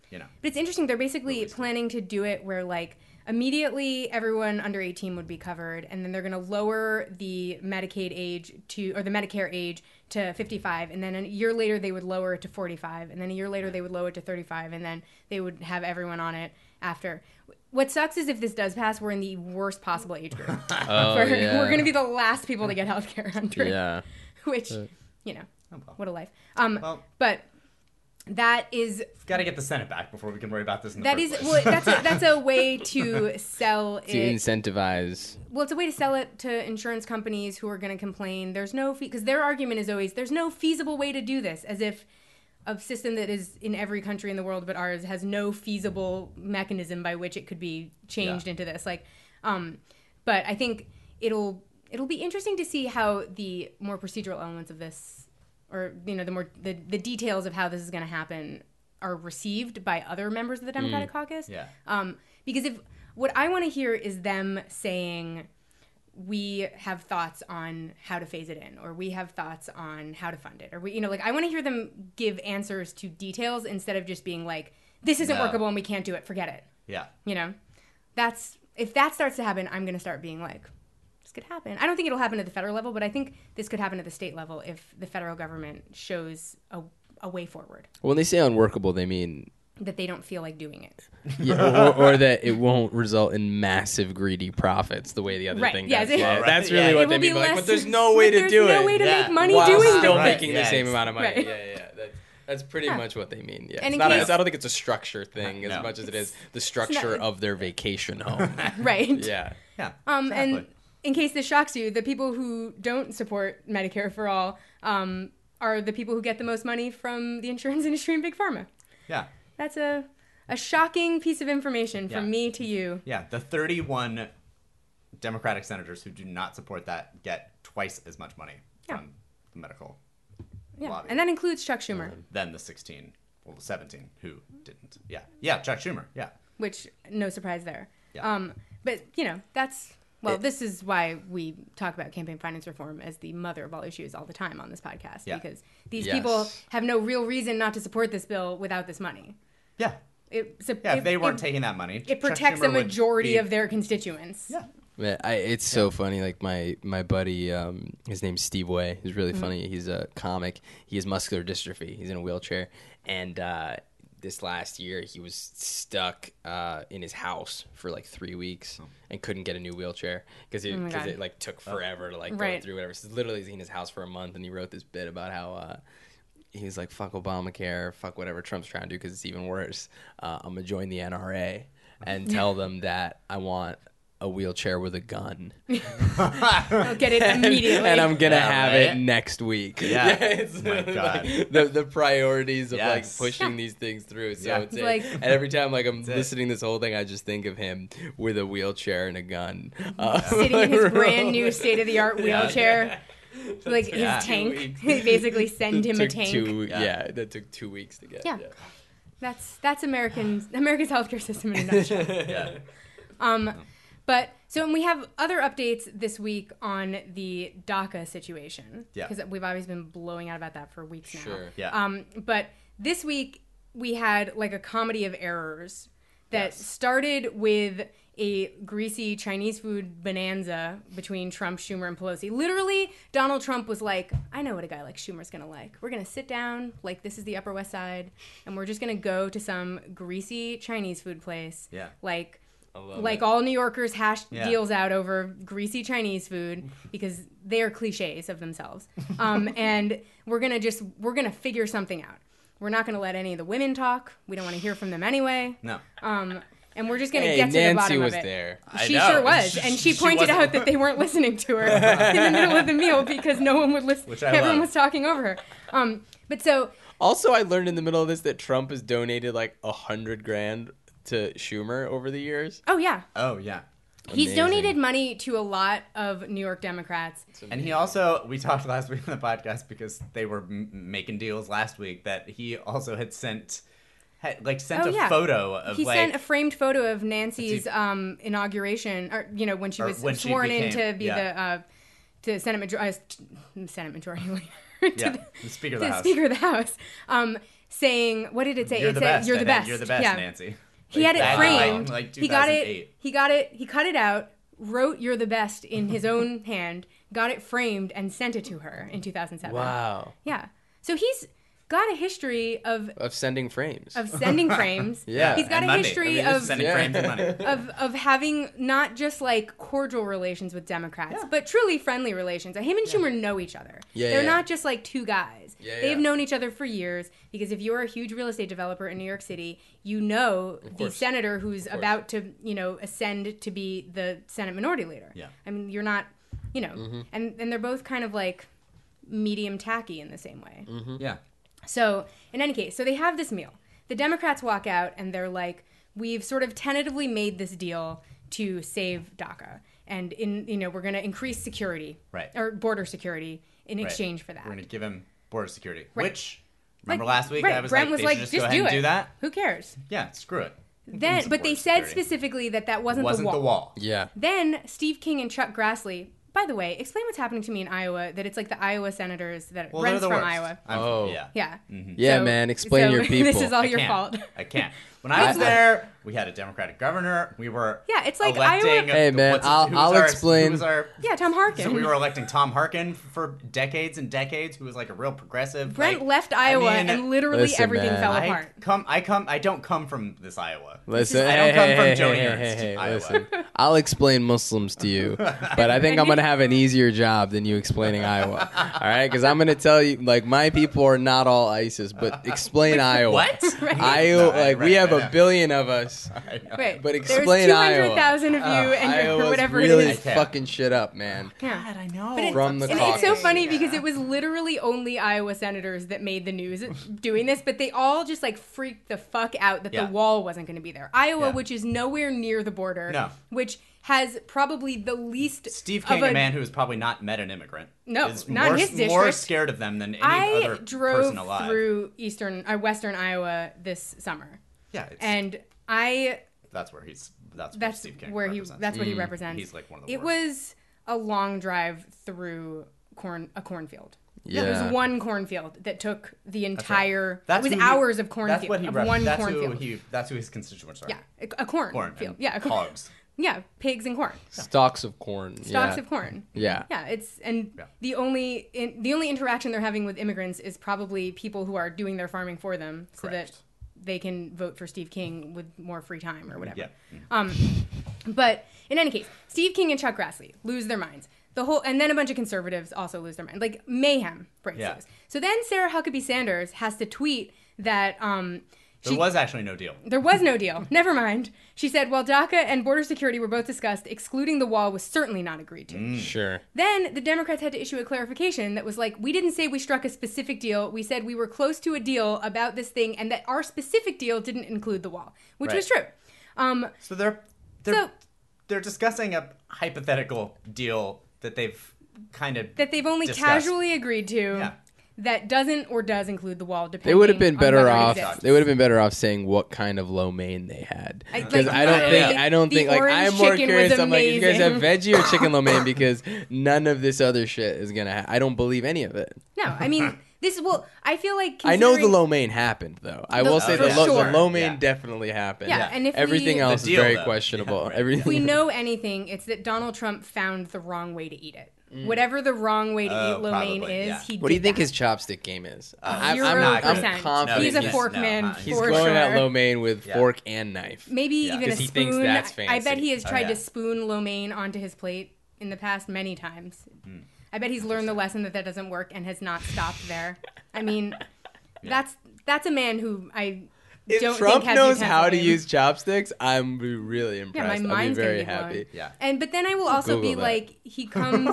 you know. But it's interesting. They're basically planning to do it where, like, immediately everyone under eighteen would be covered, and then they're going to lower the Medicaid age to, or the Medicare age to fifty-five, and then a year later they would lower it to forty-five, and then a year later they would lower it to thirty-five, and then they would have everyone on it after. What sucks is if this does pass, we're in the worst possible age group. Oh, For, yeah. We're going to be the last people to get healthcare under it. Yeah. Which, you know, Oh, well. what a life. Um, Well- but that is Got to get the Senate back before we can worry about this in the that first is place. well, that's a, that's a way to sell To it. incentivize. Well, it's a way to sell it to insurance companies who are going to complain. There's no fee because their argument is always there's no feasible way to do this, as if a system that is in every country in the world but ours has no feasible mechanism by which it could be changed Yeah. into this. Like, um, but I think it'll it'll be interesting to see how the more procedural elements of this, or you know, the more the, the details of how this is going to happen, are received by other members of the Democratic caucus. Yeah. Um, because if what I want to hear is them saying, we have thoughts on how to phase it in, or we have thoughts on how to fund it, or we, you know, like I want to hear them give answers to details instead of just being like, this isn't No. workable and we can't do it. Forget it. Yeah. You know, that's if that starts to happen, I'm going to start being like, this could happen. I don't think it'll happen at the federal level, but I think this could happen at the state level if the federal government shows a, a way forward When they say unworkable, they mean that they don't feel like doing it. yeah, or, or that it won't result in massive greedy profits the way the other Right, thing yeah, does. it- Yeah, Well, that's right, really yeah. what It they will be mean. Like, less- but there's no way to there's do no it. way to Yeah. make money while doing still this. making the Yeah, same it's- amount of money. right. Yeah, yeah, yeah. That, that's pretty Yeah. much what they mean. Yeah, And it's in not. case- A, I don't think it's a structure thing as No. much as it is the structure not- of their vacation home. Right. Yeah. Yeah. Um, exactly. And in case this shocks you, the people who don't support Medicare for all um, are the people who get the most money from the insurance industry and Big Pharma. Yeah. That's a a shocking piece of information from Yeah. me to you. Yeah. The thirty-one Democratic senators who do not support that get twice as much money Yeah. from the medical Yeah. lobby And that includes Chuck Schumer, than the sixteen, well, the seventeen who didn't. Yeah. Yeah. Chuck Schumer. Yeah. which no surprise there. Yeah. Um, but, you know, that's, well, It- this is why we talk about campaign finance reform as the mother of all issues all the time on this podcast. Yeah. Because these Yes. people have no real reason not to support this bill without this money. Yeah. It, so Yeah. it, if they weren't it, taking that money, it Chuck protects Schumer a would majority be- of their constituents. Yeah. Man, I, it's so funny. Like my my buddy, um, his name's Steve Way. He's really funny. He's a comic. He has muscular dystrophy. He's in a wheelchair, and uh, this last year he was stuck uh, in his house for like three weeks and couldn't get a new wheelchair because it, Oh my 'cause God. it like took forever to like Right. go through whatever. So literally, he's in his house for a month, and he wrote this bit about how. Uh, He was like, fuck Obamacare, fuck whatever Trump's trying to do because it's even worse. Uh, I'm going to join the N R A and tell them that I want a wheelchair with a gun. I'll get it immediately. And I'm going to Yeah, have right? it next week. Yeah. it's Oh my God. like the, the priorities of Yes. like pushing these things through. So Yeah. it's It's it. like- And every time like I'm it. listening to this whole thing, I just think of him with a wheelchair and a gun. Uh, Sitting in his brand new state of the art Yeah. wheelchair. Like his Yeah. tank. Two weeks. They basically send That him a took tank. Two, Yeah. yeah. that took two weeks to get. Yeah. That's that's Americans America's healthcare system in a nutshell. Yeah. Um, but so and we have other updates this week on the DACA situation. Yeah. Because we've always been blowing out about that for weeks now. Sure. Yeah. Um, but this week we had like a comedy of errors that Yes. started with a greasy Chinese food bonanza between Trump, Schumer, and Pelosi. Literally, Donald Trump was like, I know what a guy like Schumer's going to like. We're going to sit down, like this is the Upper West Side, and we're just going to go to some greasy Chinese food place. Yeah. Like, I love like it. all New Yorkers hash Yeah. deals out over greasy Chinese food because they are cliches of themselves. Um, and we're going to just, we're going to figure something out. We're not going to let any of the women talk. We don't want to hear from them anyway. No. Um, and we're just going to Hey, get to the Nancy bottom was of it. there. I She know. sure was, She- and she she pointed wasn't- out that they weren't listening to her in the middle of the meal because no one would listen. Which I Everyone love. was talking over her. Um, but so Also, I learned in the middle of this that Trump has donated like a hundred grand to Schumer over the years. oh yeah, Oh yeah. he's Amazing. donated money to a lot of New York Democrats. And he also, we talked last week on the podcast because they were m- making deals last week that he also had sent, had, like sent Oh, a yeah. photo of He like, sent a framed photo of Nancy's Let's um, inauguration, or you know, when she Or was when she sworn in became- to be yeah. the uh, to Senate majority, uh, Senate majority leader. to Yeah, the, the Speaker of to the the House. Speaker of the House, um, saying, what did it say? You're it the said, best. "You're I the think. best." You're the best, yeah. Nancy. He Like, had it back in, framed. Like, like he got it. two thousand eight. He got it. He cut it out. Wrote "You're the best" in his own hand. Got it framed and sent it to her in two thousand seven. Wow. Yeah. So he's got a history of Of sending frames. of sending frames. Yeah. He's got And a money. history I mean, just of sending Yeah. frames and money. of of having not just like cordial relations with Democrats, but truly friendly relations. Him and Schumer know each other. Yeah, They're yeah. not just like two guys. Yeah, They've yeah. known each other for years because if you're a huge real estate developer in New York City, you know the course. senator who's about to, you know, ascend to be the Senate Minority Leader. Yeah. I mean, you're not, you know, Mm-hmm. and and they're both kind of like medium tacky in the same way. Mm-hmm. Yeah. So, in any case, so they have this meal. The Democrats walk out and they're like, we've sort of tentatively made this deal to save DACA. And in, you know, we're going to increase security. Right. Or border security in Right. exchange for that. We're going to give him border security. Right. Which, remember Like, last week right, I was Brent like, was they like, should just, just go ahead do and it. do that? Who cares? Yeah, screw it. Then, some but they border said security. specifically that that wasn't, Wasn't the wall. the wall. Yeah. Then Steve King and Chuck Grassley. By the way, explain what's happening to me in Iowa. That it's like the Iowa senators that Well, Brent's they're the from worst. Iowa. I'm, Oh. Yeah. Yeah. Yeah, So- man. Explain so your people. This is all I your can't. fault. I can't. When I was there, we had a Democratic governor. We were Yeah, it's like electing. Iowa- Hey, man, what's his- I'll- who was I'll our- explain. Who was our, Yeah, Tom Harkin. so we were electing Tom Harkin for decades and decades, who was like a real progressive. Brent like, left Iowa I mean, and literally Listen, everything man. fell I apart. come. I come. I don't come from this Iowa. Listen, I hey, don't come hey, from hey, Joni hey, Ernst, hey, hey, Iowa. listen. I'll explain Muslims to you, but I think I'm gonna have an easier job than you explaining Iowa. All right, because I'm gonna tell you, like, my people are not all ISIS, but explain Iowa. What? Iowa, No, like, right, we have right, a right. billion of us, I know. Right. but There's explain two Iowa. hundred thousand of you, and you're, Iowa's whatever really it is. Okay. fucking shit up, man. Yeah. God, I know. But it- From the and it's so caucus. funny because it was literally only Iowa senators that made the news doing this, but they all just like freaked the fuck out that Yeah. the wall wasn't going to be there. Iowa, Yeah. which is nowhere near the border, No. which has probably the least Steve of King, a, a man who has probably not met an immigrant, No, is not in more, his more district. scared of them than any I other drove person alive. through eastern, uh, western Iowa this summer, Yeah, it's, and I that's where he's. That's where that's Steve King where represents. he that's what he represents. He's like one of the It worst. was a long drive through corn a cornfield. Yeah. There was one cornfield that took the That's right. entire. That's it was who he- hours of cornfield. That's what he. of rep- one that's cornfield. who he. That's who his constituents are. Yeah, a, a corn, corn field. and Yeah, a corn. hogs. Yeah, pigs and corn. Stalks of corn. Stalks yeah. of corn. Yeah. Yeah, it's and Yeah. the only in, the only interaction they're having with immigrants is probably people who are doing their farming for them, so Correct. that they can vote for Steve King with more free time or whatever. Yeah. Um, but in any case, Steve King and Chuck Grassley lose their minds. The whole, and then a bunch of conservatives also lose their mind. Like mayhem breaks Yeah. loose. So then Sarah Huckabee Sanders has to tweet that um, There she, was actually no deal. there was no deal. Never mind. She said, while DACA and border security were both discussed, excluding the wall was certainly not agreed to. Mm. Sure. Then the Democrats had to issue a clarification that was like, we didn't say we struck a specific deal. We said we were close to a deal about this thing and that our specific deal didn't include the wall, which Right. was true. Um, So they're they're So- they're discussing a hypothetical deal that they've kind of that they've only discussed. casually agreed to Yeah. that doesn't or does include the wall, depending They would have been on better whether it off. exists. They would have been better off saying what kind of lo mein they had, I- because like, I don't literally, think I don't the think like orange I'm more chicken was curious. I'm like, you guys have amazing. veggie or chicken lo mein, because none of this other shit is gonna. Ha- I don't believe any of it. No, I mean, this, well, I feel like I know the considering- lo mein happened though. I The- will say Oh, the, yeah. lo- sure. the lo mein Yeah. definitely happened. Yeah, and if we- everything else The is deal, very though. questionable. Yeah, right. Everything. If we know anything, it's that Donald Trump found the wrong way to eat it. Whatever the wrong way to Oh, eat lo mein probably, is, yeah. he What do you did think that. his chopstick game is? Uh, I'm, Zero I'm, I'm percent. confident. He's a yes, fork no, man uh, He's for going sure. at lo mein with Yeah. fork and knife. Maybe Yeah. even a 'Cause he spoon. thinks that's I bet fancy. he has Oh, tried yeah. to spoon lo mein onto his plate in the past many times. I bet he's learned the lesson that that doesn't work and has not stopped there. I mean, that's that's a man who I If don't Trump think has knows how to utensil game. use chopsticks, I'm be really Yeah, impressed. my I'll be mind's very gonna be happy. blown. Yeah. And but then I will also Google be that. like, he comes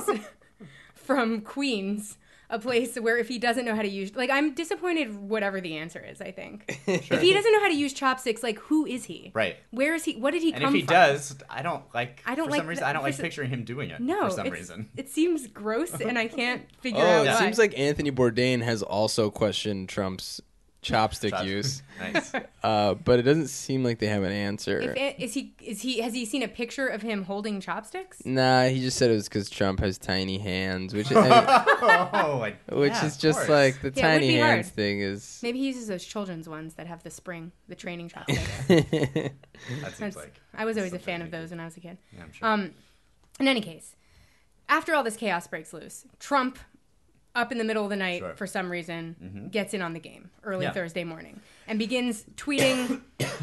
from Queens, a place where if he doesn't know how to use, like, I'm disappointed. Whatever the answer is, I think if he doesn't know how to use chopsticks, like, who is he? Right. Where is he? What did he And come if he from? does, I don't like. I don't for like some reason. the- I don't for like some- picturing him doing it. No, for some it's- reason. it seems gross, and I can't figure Oh, out it why. seems like Anthony Bourdain has also questioned Trump's chopstick Chop- use. Nice. Uh, but it doesn't seem like they have an answer. If, is he? Is he? Has he seen a picture of him holding chopsticks? Nah, he just said it was because Trump has tiny hands, which I, oh, I, which yeah, is of just course. like the Yeah, it would tiny be hands hard. thing is. Maybe he uses those children's ones that have the spring, the training chopsticks. That seems That's- like. I was always a something fan we of could- those when I was a kid. Yeah, I'm sure. Um, in any case, after all this chaos breaks loose, Trump, up in the middle of the night Sure. for some reason, gets in on the game early Yeah. Thursday morning and begins tweeting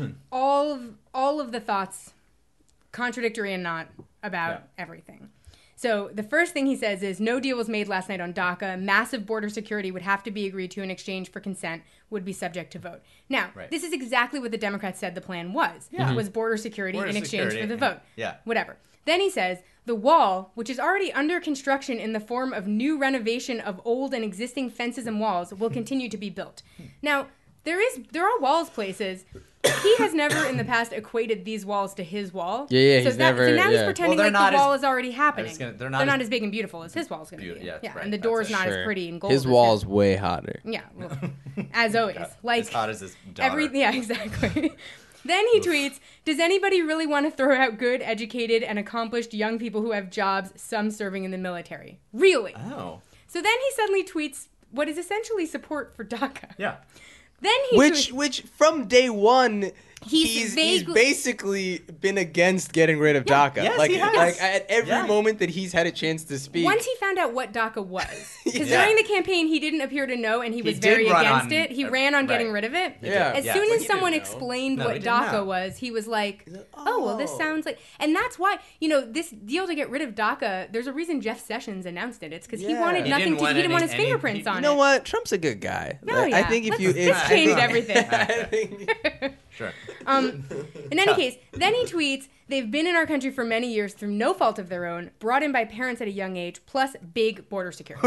all of, all of the thoughts, contradictory and not, about Yeah. everything. So the first thing he says is, no deal was made last night on DACA. Massive border security would have to be agreed to in exchange for consent, would be subject to vote. Now, Right. this is exactly what the Democrats said the plan was. Yeah. Was border security Border in exchange security, for the and- vote. yeah. Whatever. Then he says, the wall, which is already under construction in the form of new renovation of old and existing fences and walls, will continue to be built. Now, there is there are walls places. He has never in the past equated these walls to his wall. Yeah, yeah, So, he's that, never- so now he's yeah. pretending Well, they're like not the wall as- is already happening. gonna- they're not as- as big and beautiful as his wall's going to be. Beau- yeah, yeah, right, and the that's door's it. not as Sure. pretty and gold. His as wall's way hotter. Yeah, well, as always. Yeah, Like as hot as his daughter. every yeah, exactly. Then he tweets, does anybody really want to throw out good, educated, and accomplished young people who have jobs, some serving in the military? Really? Oh. So then he suddenly tweets what is essentially support for DACA. Yeah. Then he Which, tweets, which from day one, He's he's, he's, vaguely- basically been against getting rid of DACA. Yes, like, he has. like at every Yeah. moment that he's had a chance to speak. once he found out what DACA was, because Yeah. during the campaign he didn't appear to know and he was did very run against on- it. He uh, ran on getting right. rid of it. Yeah. As Yeah. soon But as he someone didn't know. explained No, he what didn't DACA know. was, he was like, like, oh, well, this "Oh." sounds like... And that's why, you know, this deal to get rid of DACA, there's a reason Jeff Sessions announced it. It's because he Yeah. wanted He nothing didn't to... want He didn't want any- his any- fingerprints he- on You it. know what? Trump's a good guy. Oh, I- I yeah. think if Let's- you... let's I change think- everything. I think- Sure. Um, in any case, then he tweets, they've been in our country for many years through no fault of their own, brought in by parents at a young age, plus big border security.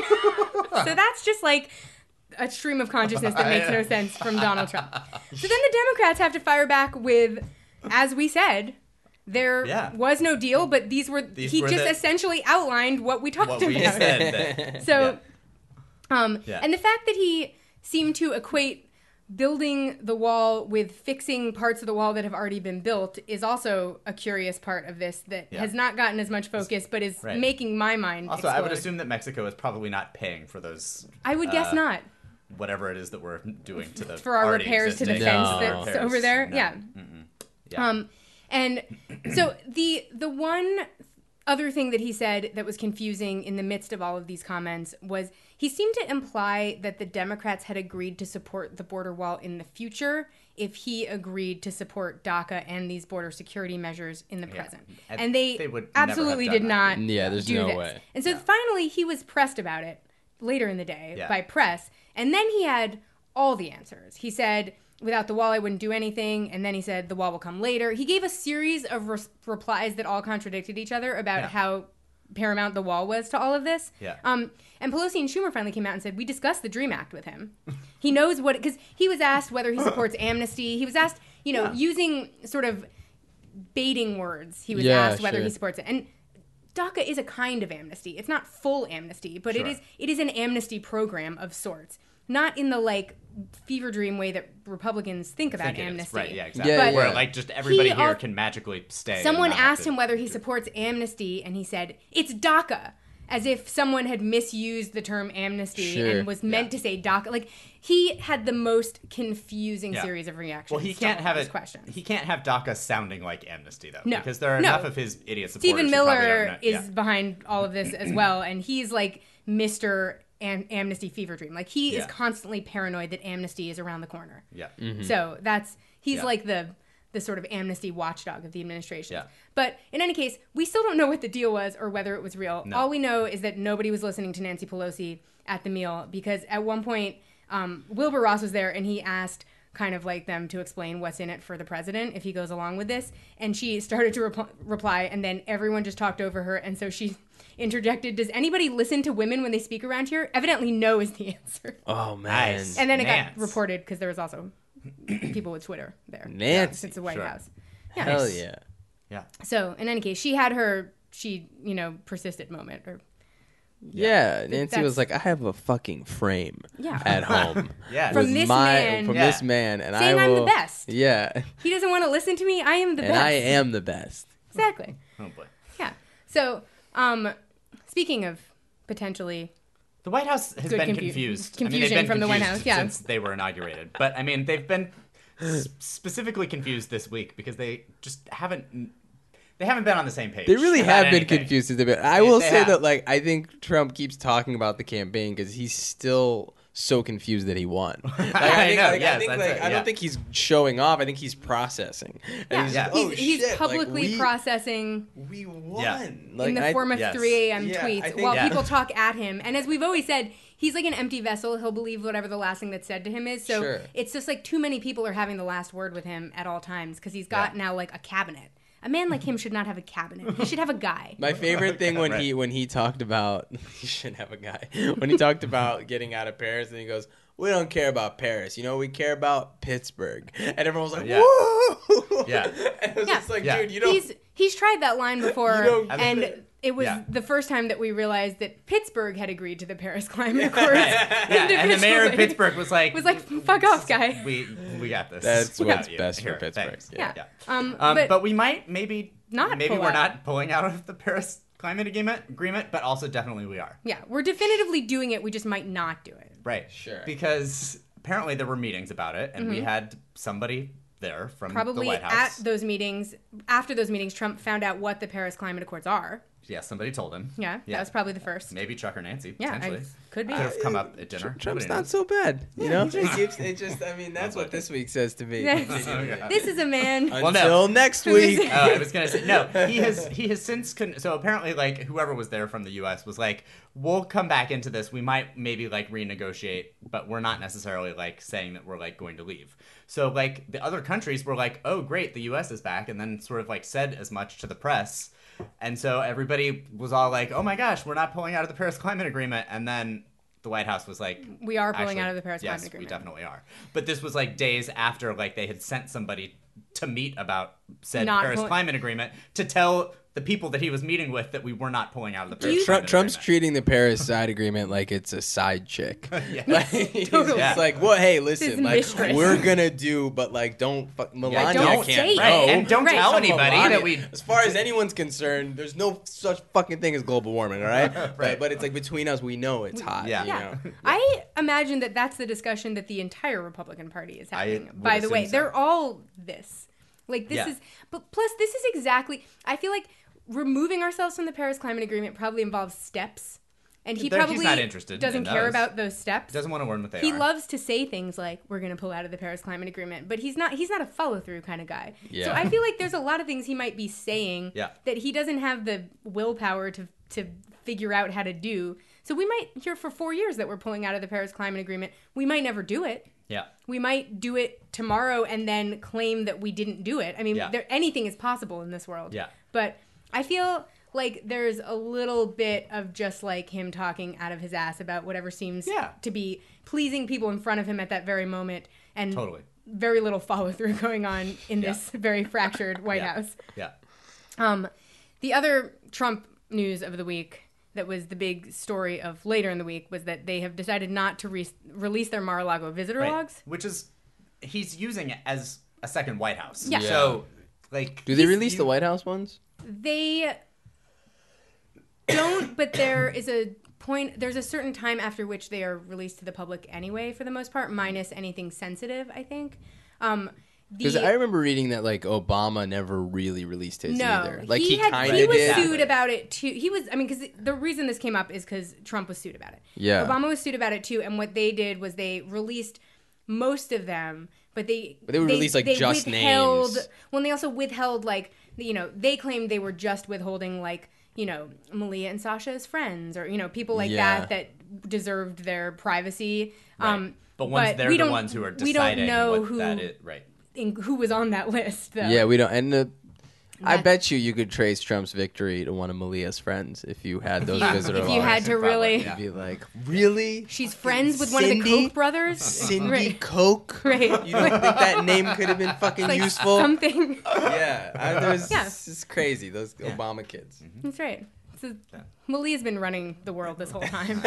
So that's just like a stream of consciousness that makes no sense from Donald Trump. So then the Democrats have to fire back with, as we said, there Yeah. was no deal, but these were, These he were just the- essentially outlined what we talked What we about. said. That, So, yeah. um, Yeah. and the fact that he seemed to equate building the wall with fixing parts of the wall that have already been built is also a curious part of this that Yeah. has not gotten as much focus, but is Right. making my mind Also, I would explode. assume that Mexico is probably not paying for those. I would guess uh, not Whatever it is that we're doing to the for our already repairs to the existing fence No. that's repairs. over there. No. Yeah. Mm-mm. Yeah. Um, and so the the one other thing that he said that was confusing in the midst of all of these comments was he seemed to imply that the Democrats had agreed to support the border wall in the future if he agreed to support DACA and these border security measures in the Yeah. present. And And they, they would never absolutely have did done not that. Yeah, there's do no this. way. And so Yeah. finally he was pressed about it later in the day Yeah. by press. And then he had all the answers. He said, without the wall, I wouldn't do anything. And then he said, the wall will come later. He gave a series of res- replies that all contradicted each other about Yeah. how paramount the wall was to all of this. Yeah. Um, and Pelosi and Schumer finally came out and said, we discussed the DREAM Act with him. He knows what, because he was asked whether he supports amnesty. He was asked, you know, Yeah. using sort of baiting words. He was Yeah, asked whether sure. he supports it. And DACA is a kind of amnesty. It's not full amnesty, but it Sure. is it is an amnesty program of sorts. Not in the like fever dream way that Republicans think about Think it is. amnesty. Right, yeah, exactly. Yeah, Where yeah. like just everybody He here al- can magically stay. and Someone not have asked to him whether he do- supports amnesty, and he said, it's DACA. As if someone had misused the term amnesty Sure. and was meant Yeah. to say DACA. Like, he had the most confusing Yeah. series of reactions. Well, he to can't all have these it. questions. He can't have DACA sounding like amnesty though, No. because there are No. enough of his idiot supporters. Stephen who probably don't Miller know- is yeah. behind all of this as well, and he's like Mister Am- Amnesty Fever Dream. Like, he is Yeah. constantly paranoid that amnesty is around the corner. Yeah. So that's he's Yeah. like the the sort of amnesty watchdog of the administration. Yeah. But in any case, we still don't know what the deal was or whether it was real. No. All we know is that nobody was listening to Nancy Pelosi at the meal because at one point um, Wilbur Ross was there and he asked kind of like them to explain what's in it for the president if he goes along with this, and she started to rep- reply, and then everyone just talked over her, and so she interjected, does anybody listen to women when they speak around here? Evidently no is the answer. Oh, man. Nice. And then it Nance. got reported because there was also people with Twitter there. Nancy. It's the White Sure. House. Yeah. Hell yeah. Yeah. So in any case, she had her she you know persisted moment or Yeah, Nancy That's- was like, I have a fucking frame Yeah. at home. Yeah. From with this my, man. From Yeah. this man. And Saying I I'm will, the best. Yeah. He doesn't want to listen to me. I am the And best. I am the best. Exactly. Oh boy. Yeah. So, um, speaking of potentially, The White House has Good been confu- confused. confusion I mean, they've been from the White confused House, yeah. since they were inaugurated. But I mean, they've been s- specifically confused this week because they just haven't. They haven't been on the same page. They really about have been anything. confused a bit. I They- will they say have. that, like, I think Trump keeps talking about the campaign because he's still so confused that he won. Like, I, I think, know, like, yes, I, think, that's like, it, I yeah. don't think he's showing off. I think he's processing. And yeah, he's, Yeah. like, oh, he's, he's shit, like, publicly we, processing we won. Yeah. Like, in the I- form of yes. three a.m. Yeah, I tweets think- while Yeah. people talk at him. And as we've always said, he's like an empty vessel. He'll believe whatever the last thing that's said to him is. So Sure. it's just like too many people are having the last word with him at all times because he's got Yeah. now like a cabinet. A man like him should not have a cabinet. He should have a guy. My favorite thing when Right. he when he talked about he shouldn't have a guy when he talked about getting out of Paris and he goes, we don't care about Paris, you know, we care about Pittsburgh, and everyone was like, Yeah. whoa, Yeah. and it was Yeah. just like, Yeah. dude, you don't. He's he's tried that line before, You don't get and it. it was Yeah. the first time that we realized that Pittsburgh had agreed to the Paris Climate Accords. Yeah, and the mayor of individually. Pittsburgh was like, was like, "Fuck off, guy." We we got this. That's We what's got you. best for Here, Pittsburgh. thanks. Yeah. Yeah. Um, Um, but, but, we might maybe Not maybe pull we're out. not pulling out of the Paris climate agreement agreement, but also definitely we are. yeah, we're definitively doing it. We just might not do it. Right. Sure. Because apparently there were meetings about it, and we had somebody there from the Probably White at House. those meetings, after those meetings, Trump found out what the Paris Climate Accords are. Yeah, somebody told him. Yeah, that was probably the first. Maybe Chuck or Nancy. Yeah, I- potentially. could be. Could have come up at dinner. Trump's Nobody not knows. so bad, you know. It, keeps, it just, I mean, that's what this week says to me. Yeah. Continually. Okay. This is a man. Well, no. Until next week. Oh, I was gonna say no. He has he has since con- so apparently like whoever was there from the U S was like, we'll come back into this. We might maybe like renegotiate, but we're not necessarily like saying that we're like going to leave. So like the other countries were like, oh great, the U S is back, and then sort of like said as much to the press, and so everybody was all like, oh my gosh, we're not pulling out of the Paris Climate Agreement, and then the White House was like, We are pulling actually, out of the Paris yes, Climate Agreement. we definitely are. But this was like days after like they had sent somebody to meet about said Not Paris pull- Climate Agreement to tell the people that he was meeting with that we were not pulling out of the Paris you- Climate Trump, Trump's Agreement. treating the Paris side agreement like it's a side chick. Yeah. Like, he's Totally. just like, well, hey, His listen, like mistress. we're gonna do, but like, don't fuck Melania don't can't say it. know. Right, and don't Right. tell Tell anybody Melania. that we. As far as anyone's concerned, there's no such fucking thing as global warming, all right? Right. But, but it's like between us, we know it's hot. Yeah. You Yeah. know? I imagine that that's the discussion that the entire Republican Party is I having. would By the way, assume so. they're all this. Like this Yeah. is but plus this is exactly I feel like removing ourselves from the Paris Climate Agreement probably involves steps. And he They're- he's probably not interested doesn't in care those. about those steps. Doesn't want to learn what they he are. loves to say things like we're going to pull out of the Paris Climate Agreement, but he's not he's not a follow through kind of guy. So Yeah. I feel like there's a lot of things he might be saying Yeah. that he doesn't have the willpower to to figure out how to do. So we might hear for four years that we're pulling out of the Paris Climate Agreement. We might never do it. Yeah. We might do it tomorrow and then claim that we didn't do it. I mean, Yeah. there, anything is possible in this world. Yeah. But I feel like there's a little bit of just like him talking out of his ass about whatever seems Yeah. to be pleasing people in front of him at that very moment, and Totally. very little follow through going on in Yeah. this very fractured White Yeah. House. Yeah. Um, the other Trump news of the week that was the big story of later in the week was that they have decided not to re- release their Mar-a-Lago visitor Right. logs. Which is he's using it as a second White House. Yeah. So like Do they he's- release you- the White House ones? They don't, but there is a point, there's a certain time after which they are released to the public anyway, for the most part, minus anything sensitive, I think. Um, Because the, I remember reading that like Obama never really released his no, either. Like he, he, had, kind he of was did. sued about it too. He was, I mean, because the reason this came up is because Trump was sued about it. Yeah. Obama was sued about it too, and what they did was they released most of them, but they But they would release, like, they just withheld, names. Well, and they also withheld like you know they claimed they were just withholding like you know Malia and Sasha as friends or you know people like Yeah. that that deserved their privacy. Right. Um, but once but they're we the don't- ones who are we deciding don't know what who that is, right? in, who was on that list. Though. Yeah, we don't. And the, I That- bet you you could trace Trump's victory to one of Malia's friends if you had those you- visitor if you logs. had to Probably, really. yeah. You'd be like, really? She's friends with one of the Cindy? Koch brothers. Cindy Right. Koch? Right. You don't think that name could have been fucking Like useful? something. Yeah, I, there's, Yeah. it's crazy. Those Obama kids. That's right. So Malia's been running the world this whole time.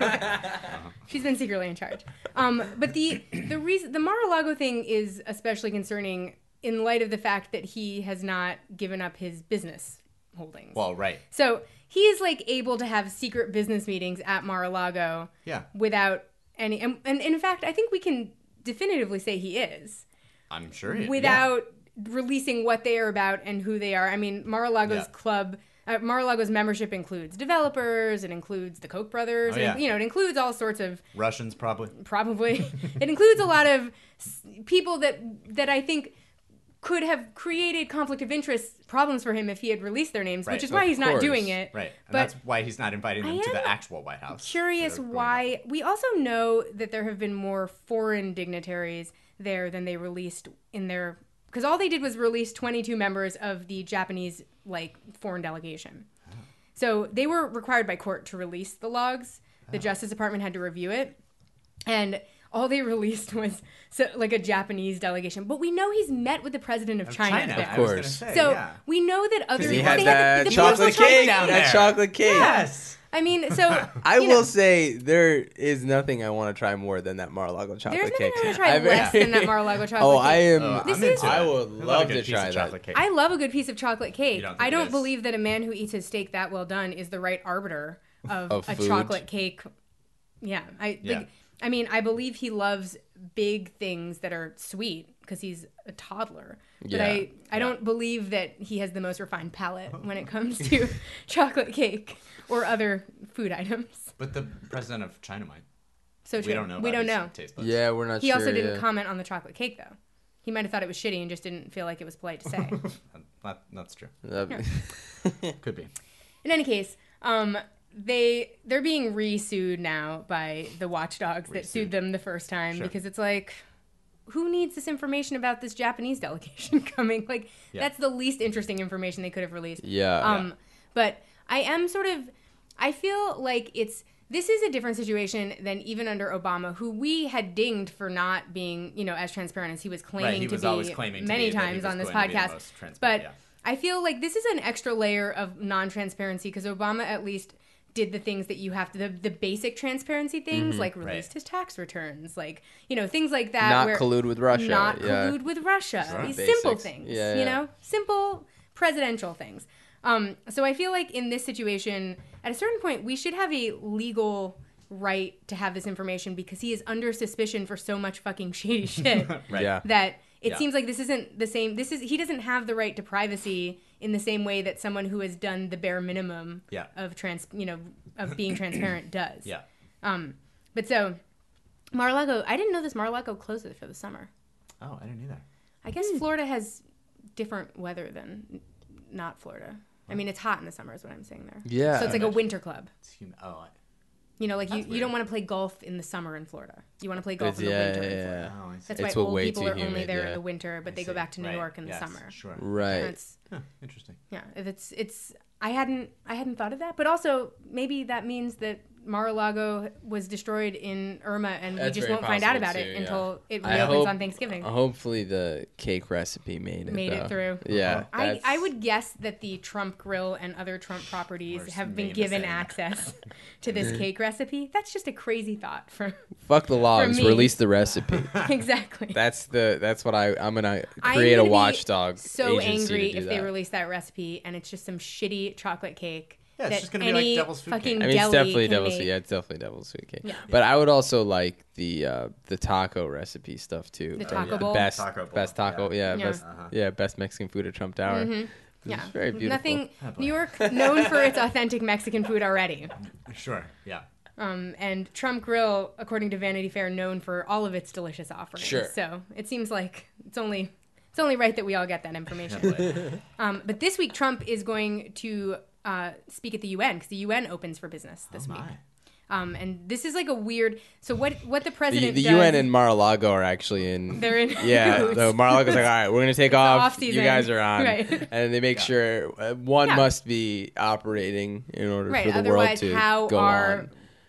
She's been secretly in charge. Um, but the the reason the Mar-a-Lago thing is especially concerning in light of the fact that he has not given up his business holdings. Well, right. So he is like able to have secret business meetings at Mar-a-Lago Yeah. without any, and, and in fact, I think we can definitively say he is. I'm sure he Without releasing what they are about and who they are. I mean, Mar-a-Lago's Yeah. club, uh, Mar-a-Lago's membership includes developers, it includes the Koch brothers, Oh, yeah. and, you know, it includes all sorts of, Yeah. Russians, probably. probably, it includes a lot of s- people that that I think could have created conflict of interest problems for him if he had released their names, Right. which is Of why he's not course. doing it. Right. And But that's why he's not inviting them I to the am actual White House. curious They're going why. We also know that there have been more foreign dignitaries there than they released in their, because all they did was release twenty-two members of the Japanese like foreign delegation. Oh. So they were required by court to release the logs. The Oh. Justice Department had to review it, and all they released was so, like a Japanese delegation. But we know he's met with the president of, Of China. China, there. I was gonna course. say, So yeah. we know that other He they had the- that the chocolate political cake. down That there. chocolate cake. Yes. I mean, so I you will know, say there is nothing I want to try more than that Mar-a-Lago chocolate there's nothing cake. I'm gonna try I've- less than that Mar-a-Lago chocolate Oh, cake. I am. Oh, This I'm is- into I it. would I love love a good to piece try of that. chocolate cake. I love a good piece of chocolate cake. You don't think I it don't is? believe that a man who eats his steak that well done is the right arbiter of, Of a food. chocolate cake. Yeah, I Yeah. Like, I mean, I believe he loves big things that are sweet because he's a toddler. But Yeah. I, I don't believe that he has the most refined palate when it comes to chocolate cake or other food items. But the president of China might. So true. We don't know. We about don't his know. Taste buds. Yeah, we're not He sure. also didn't yeah. comment on the chocolate cake though. He might have thought it was shitty and just didn't feel like it was polite to say. That, that's true. That- Could be. In any case, um, they they're being re-sued now by the watchdogs that Re-sued. sued them the first time Sure. because it's like, who needs this information about this Japanese delegation coming? Like, Yeah. that's the least interesting information they could have released. yeah. Um, but I am sort of, I feel like it's, this is a different situation than even under Obama, who we had dinged for not being, you know, as transparent as he was claiming Right, he to was be always claiming to many be that he times was on this going to be the podcast. most transparent, But yeah. I feel like this is an extra layer of non-transparency because Obama at least did the things that you have to, the, the basic transparency things, like released Mm-hmm. Right. his tax returns, like, you know, things like that. Not where, collude with Russia. Not yeah. collude with Russia. Sure. These Basics. simple things, Yeah, you yeah. know, simple presidential things. Um, so I feel like in this situation, at a certain point, we should have a legal right to have this information because he is under suspicion for so much fucking shady shit Right. Yeah. that it Yeah. seems like this isn't the same. This is he doesn't have the right to privacy in the same way that someone who has done the bare minimum Yeah. of trans, you know, of being transparent does. Yeah. Um, but so Mar-a-Lago, I didn't know this Mar-a-Lago closes for the summer. Oh, I didn't either. I guess Florida has different weather than n- not Florida. I mean, it's hot in the summer, is what I'm saying there. Yeah. So it's like a winter club. It's human. Oh, I, You know, like you, That's you weird. don't want to play golf in the summer in Florida. You want to play golf It's- in the yeah, winter in yeah, Florida. oh, I see. That's It's why a old way people too are only humid, there in yeah. the winter, but I they go see. back to New Right. York in the Yes, summer. Sure. Right. It's, Huh, interesting. yeah, it's it's. I hadn't I hadn't thought of that, but also maybe that means that Mar-a-Lago was destroyed in Irma, and we That's just very won't find out possible about it too, yeah. until it I reopens hope- on Thanksgiving. Uh, hopefully the cake recipe made it. Made it though. through. Yeah. I, that's- I would guess that the Trump Grill and other Trump properties We're have been name given the same. access to this cake recipe. That's just a crazy thought for Fuck the logs. me. Release the recipe. exactly. That's the. That's what I. I'm gonna I'm create a gonna be watchdog. so agency angry to do if they that. release that recipe and it's just some shitty chocolate cake. Yeah, it's that just gonna be like any Devil's Food fucking Cake. I mean, it's deli definitely can devil's. make. Yeah, it's definitely devil's food cake. Yeah. But I would also like the uh, the taco recipe stuff too. The Uh, taco yeah. bowl? Best Taco bowl, best taco. Yeah, Yeah. best Uh-huh. yeah best Mexican food at Trump Tower. Mhm. It's Yeah, very beautiful. Nothing. Oh, boy. New York, known for its authentic Mexican food already. Sure. Yeah. Um, and Trump Grill, according to Vanity Fair, known for all of its delicious offerings. Sure. So it seems like it's only it's only right that we all get that information. um, but this week, Trump is going to uh, speak at the U N because the U N opens for business this Oh, week. my. Um, and this is like a weird. So what what the The, president the does, U N and Mar-a-Lago are actually in. they're in. Yeah, cahoots. so Mar-a-Lago's like, all right, we're gonna take the off. off-season. You guys are on, Right. and they make sure uh, one Yeah. must be operating in order Right. for the world Otherwise, to how go are on.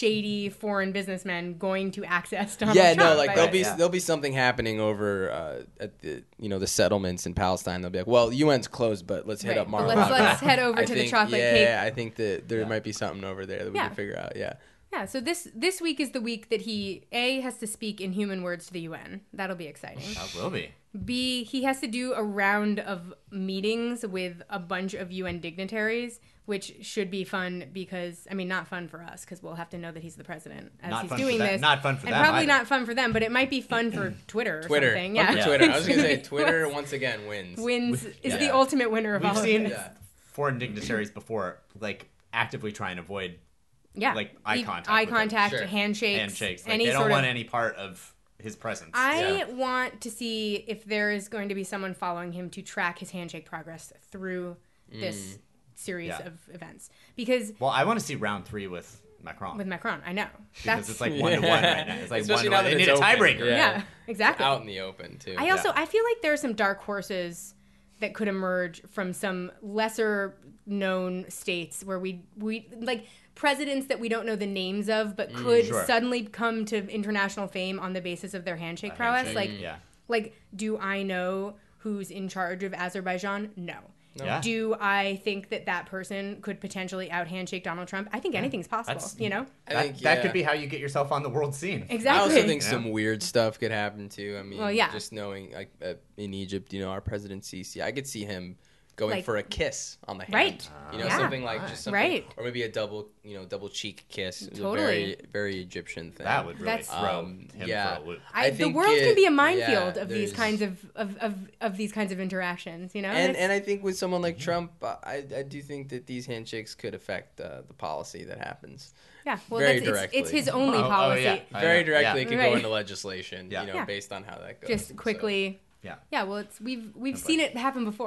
shady foreign businessmen going to access Donald Yeah, Trump. no, like I- there'll be yeah. there'll be something happening over uh, at the you know the settlements in Palestine. They'll be like, well, U N's closed, but let's hit Right, up but Mar-a-Lago. let's- let's head over I to the think- chocolate yeah, cake. I think that there Yeah. might be something over there that we Yeah. can figure out. Yeah. Yeah, so this this week is the week that he A has to speak in human words to the U N. That'll be exciting. That will be. B, he has to do a round of meetings with a bunch of U N dignitaries, which should be fun because, I mean, not fun for us because we'll have to know that he's the president as Not he's fun for doing them- this. not fun for and them probably either. not fun for them, but it might be fun for Twitter or Twitter. something. Fuck Yeah, the Yeah. Twitter. I was gonna say It's Twitter once again wins. wins is yeah. the ultimate winner of We've all seen of this. Yeah. foreign dignitaries before, like actively try and avoid Yeah, like, eye E- contact eye with him. contact, Sure. handshakes, handshakes. Like, any they don't sort want of. any part of his presence. I Yeah. want to see if there is going to be someone following him to track his handshake progress through this series Yeah. of events. Because well, I want to see round three with Macron. with Macron, I know. because That's it's like one to one right now. It's like Especially one to now one. that They need it's a open. tiebreaker. Yeah. yeah, exactly. Out in the open too. I also Yeah. I feel like there are some dark horses that could emerge from some lesser known states where we we like presidents that we don't know the names of but could sure. suddenly come to international fame on the basis of their handshake A prowess. handshake, Like yeah. like do I know who's in charge of Azerbaijan? No. Yeah. Do I think that that person could potentially out handshake Donald Trump? I think anything's possible, That's- you know? I That, think that yeah. could be how you get yourself on the world scene. Exactly. I also think Yeah. some weird stuff could happen too. I mean, Well, yeah. just knowing like uh, in Egypt, you know, our president Sisi, I could see him going Like- for a kiss on the hand. Right. You know, Yeah. something like just something, Right. or maybe a double, you know, double cheek kiss. It was Totally. a very, very Egyptian thing. That would really That's- throw Um, him yeah. for a loop. I, I the think world it- can be a minefield yeah, of these there's- kinds of, of, of, of these kinds of interactions, you know? And It's- and I think with someone like Trump, uh, I I do think that these handshakes could affect uh, the policy that happens. yeah, well, very that's, it's, directly. it's his only Oh, oh, policy. yeah. I Very know. directly, Yeah. it could Right. go into legislation. Yeah. You know, Yeah. based on how that goes. Just So- quickly. Yeah. Yeah, well, it's we've we've Okay. seen it happen before.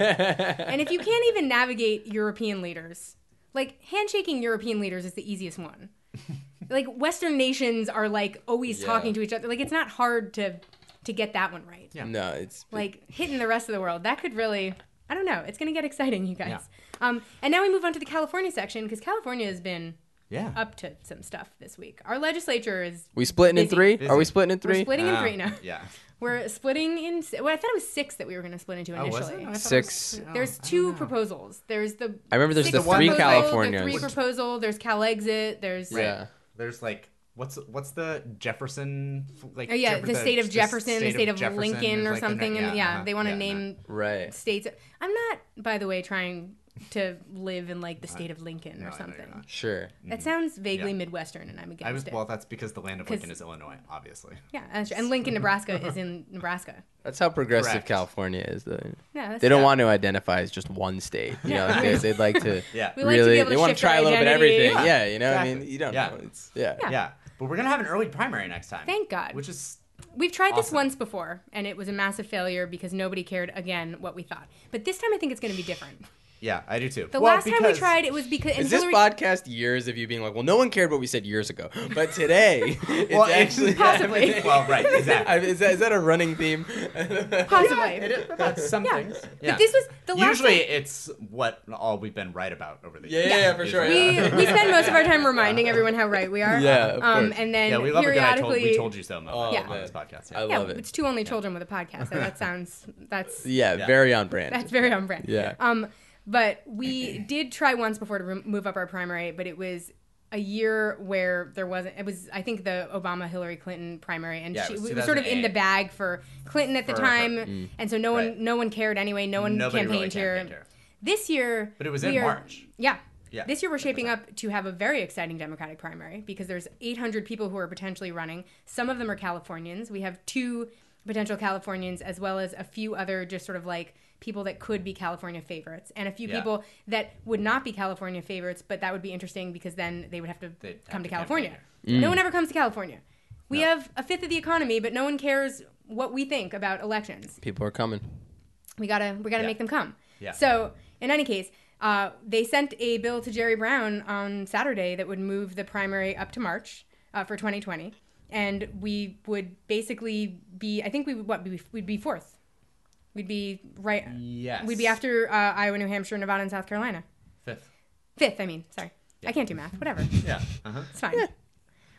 And if you can't even navigate European leaders, like handshaking European leaders is the easiest one. Like Western nations are like always Yeah. talking to each other. Like it's not hard to to get that one right. Yeah. No, it's Like hitting the rest of the world, that could really, I don't know. It's gonna get exciting, you guys. Um, and now we move on to the California section because California has been Yeah. up to some stuff this week. Our legislature is we splitting in Busy. three. Busy. Are we splitting in we're three? splitting in Ah, three now. Yeah. We're splitting in. Well, I thought it was six that we were going to split into Oh, was initially. it? I thought it Six. was- oh, There's I don't two know. proposals. There's the. I remember there's six the three proposal, Californias. The three proposal. There's Cal Exit. There's. Right. Yeah. There's like what's what's the Jefferson like? Oh yeah, Jeff- the state of Jefferson, the state of Jefferson Lincoln, is, or like, the something, na- and yeah, uh-huh. they want to Yeah, name Right. states. I'm not, by the way, trying to live in like the state of Lincoln no, or I know something. you're not. Sure. That sounds vaguely Yeah. Midwestern, and I'm against I was it. well. That's because the land of 'Cause- Lincoln is Illinois, obviously. Yeah, that's true. And Lincoln, Nebraska is in Nebraska. That's how progressive Correct. California is, though. Yeah, that's They don't Yeah. want to identify as just one state. You know, like, they, they'd like to Yeah. We like to be really. able to they want to shift try our a little bit of identity. everything. Yeah, Yeah, you know. I mean, exactly. you don't Yeah. know. It's yeah. Yeah. Yeah. But we're gonna have an early primary next time. Thank God. Which is We've tried this Awesome. once before, and it was a massive failure because nobody cared again what we thought. But this time, I think it's going to be different. yeah, I do too. The Well, last time we because- tried, it was because and Is this Hillary, podcast years of you being like, well, no one cared what we said years ago, but today it's Well, actually Possibly. Well, right, exactly. I- is that is that a running theme? possibly. It is about some Yeah. things. But this was the last Usually, time- it's what all we've been right about over the Yeah, years. yeah, yeah, for is- sure, We, yeah. we spend most of our time reminding everyone how right we are. Yeah, of Um, course. and then Yeah, we love a good I told, periodically. we told you so moment Oh, on man. this podcast. I Yeah. yeah, love it. it's two only children with a podcast. So that sounds that's Yeah, Yeah. very on brand. that's very on brand. Yeah. Um, but we did try once before to re- move up our primary, but it was a year where there wasn't. It was I think the Obama Hillary Clinton primary, and Yeah, it she was we were sort of in the two thousand eight. bag for Clinton at the For her. time, Mm. and so no one Right. no one cared anyway. No one Nobody campaigned really here. campaigned here. This year, But it was we in are- March. Yeah. Yeah. This year we're shaping up to have a very exciting Democratic primary because there's eight hundred people who are potentially running. Some of them are Californians. We have two potential Californians as well as a few other just sort of like people that could be California favorites and a few Yeah. people that would not be California favorites, but that would be interesting because then they would have to They'd have come to, to California. campaign No one ever comes to California. We No. have a fifth of the economy, but no one cares what we think about elections. People are coming. We gotta we gotta Yeah. make them come. Yeah. So in any case, uh, they sent a bill to Jerry Brown on Saturday that would move the primary up to March uh, for twenty twenty, and we would basically be. I think we would what we'd be, we'd be fourth. We'd be right. Yes. We'd be after uh, Iowa, New Hampshire, Nevada, and South Carolina. Fifth. Fifth, I mean. Sorry, I can't do math. Whatever, Yeah. Uh-huh. it's fine.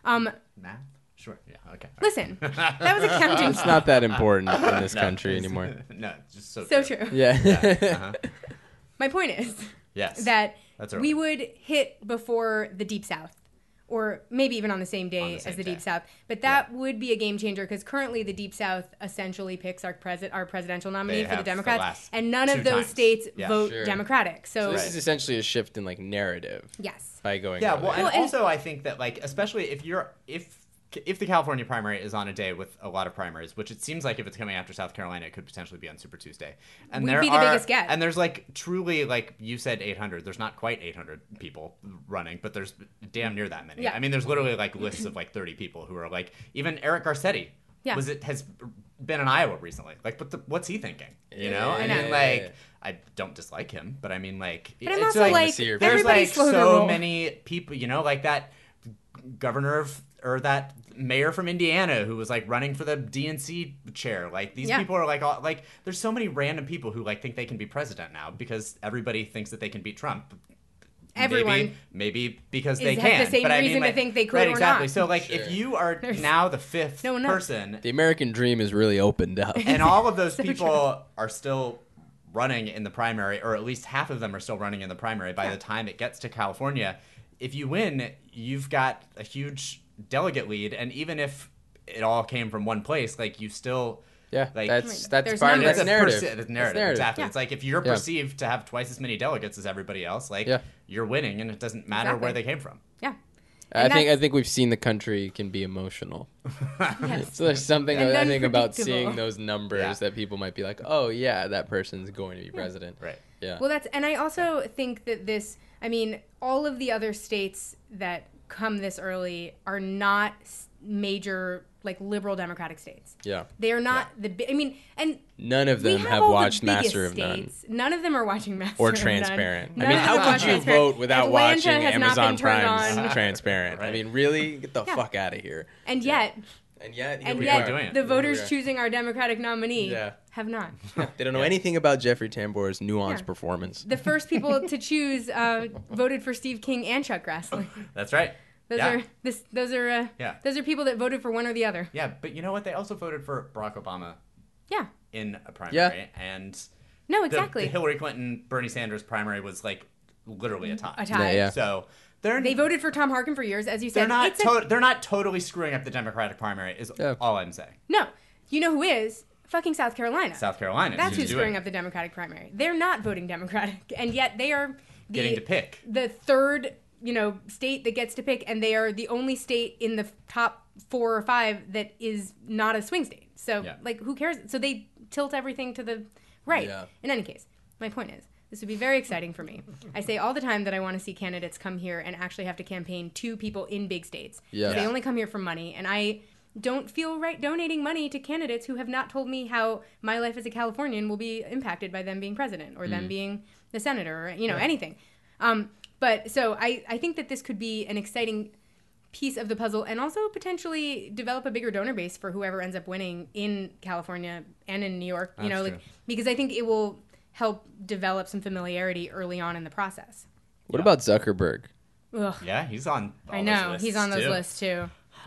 Um, Math? Sure. Yeah. Okay. listen, that was accounting. It's not that important in this country anymore. No, it's just so, So true. true. Yeah. Yeah. Uh-huh. My point is Yes. that That's right. we would hit before the Deep South, or maybe even on the same day On the same as the day. Deep South. But that would be a game changer because currently the Deep South essentially picks our pres- our presidential nominee They for the have the Democrats, last and none two of those times. states Yeah. vote Sure. Democratic. So, So this Right. is essentially a shift in like narrative yes, by going. Yeah, that well, way. and Well, and- also I think that like, especially if you're if if the California primary is on a day with a lot of primaries, which it seems like if it's coming after South Carolina, it could potentially be on Super Tuesday. And We'd there be the are, biggest get. And there's like truly like you said eight hundred. There's not quite eight hundred people running, but there's damn near that many. Yeah. I mean, there's literally like lists of like thirty people who are like even Eric Garcetti. Yeah. Was it has been in Iowa recently? Like, what the, what's he thinking? You know, Yeah, I I mean, know. like, I don't dislike him, but I mean, like, but I'm it's also like, see your there's everybody like slow their so roll. many people, you know, like that governor of or that mayor from Indiana who was like running for the D N C chair. Like these Yeah. people are like all, like there's so many random people who like think they can be president now because everybody thinks that they can beat Trump. Everyone maybe, maybe because is- they has can. the same but I reason mean, to like, think they could right, or exactly. not. So like Sure. if you are There's now the fifth no one knows. person The American dream is really opened up. and all of those So people true. are still running in the primary, or at least half of them are still running in the primary by Yeah. the time it gets to California. If you win, you've got a huge delegate lead, and even if it all came from one place, like you still Yeah, like that's that's There's part of numbers. that's it's a narrative. perci- it's That's narrative, exactly. Yeah. It's like if you're Yeah. perceived to have twice as many delegates as everybody else, like Yeah. you're winning, and it doesn't matter Exactly. where they came from. yeah. I And think I that's- think we've seen the country can be emotional. Yes. So there's something And I think about unpredictable. seeing those numbers Yeah. that people might be like, oh yeah, that person's going to be president. Right. Yeah. Well, that's, and I also think that this, I mean, all of the other states that come this early are not s- major, like, liberal Democratic states. yeah. They are not the big, I mean, and None of we them have, have all the watched biggest Master of None. states. None of them are watching Master Or of None. Transparent. None I mean, of how them are could watching you Transparent. vote without Atlanta watching has not Amazon been turned Prime's on. Transparent? I Right. mean, really? Get the Yeah. fuck out of here. And yet, And yet, here and we yet, are. doing it. the Here we voters are. choosing our Democratic nominee Yeah. have not. They don't know Yeah. anything about Jeffrey Tambor's nuanced Yeah. performance. The first people to choose uh, voted for Steve King and Chuck Grassley. That's right. Those Yeah. are this. Those are. Uh, Yeah. Those are people that voted for one or the other. Yeah, but you know what? They also voted for Barack Obama Yeah. in a primary, Yeah. and No, the, exactly. the Hillary Clinton Bernie Sanders primary was like literally a tie. A tie. Yeah, yeah. So they're They voted for Tom Harkin for years, as you they're said. not It's a- to- they're not totally screwing up the Democratic primary. Is Yeah. all I'm saying. no, you know who is? Fucking South Carolina. South Carolina. That's is who's doing screwing it. up the Democratic primary. They're not voting Democratic, and yet they are the, Getting to pick. the third, you know, state that gets to pick, and they are the only state in the top four or five that is not a swing state. So, Yeah. like, who cares? So they tilt everything to the right. Yeah. In any case, my point is, this would be very exciting for me. I say all the time that I want to see candidates come here and actually have to campaign to people in big states. Yeah. They Yeah. only come here for money, and I don't feel right donating money to candidates who have not told me how my life as a Californian will be impacted by them being president or them being the senator or, you know, anything. Um, but so I, I think that this could be an exciting piece of the puzzle and also potentially develop a bigger donor base for whoever ends up winning in California and in New York, you That's know, like, true. because I think it will help develop some familiarity early on in the process. What Yeah. about Zuckerberg? Ugh, Yeah, he's on. All I those know. lists, He's on those too. lists too.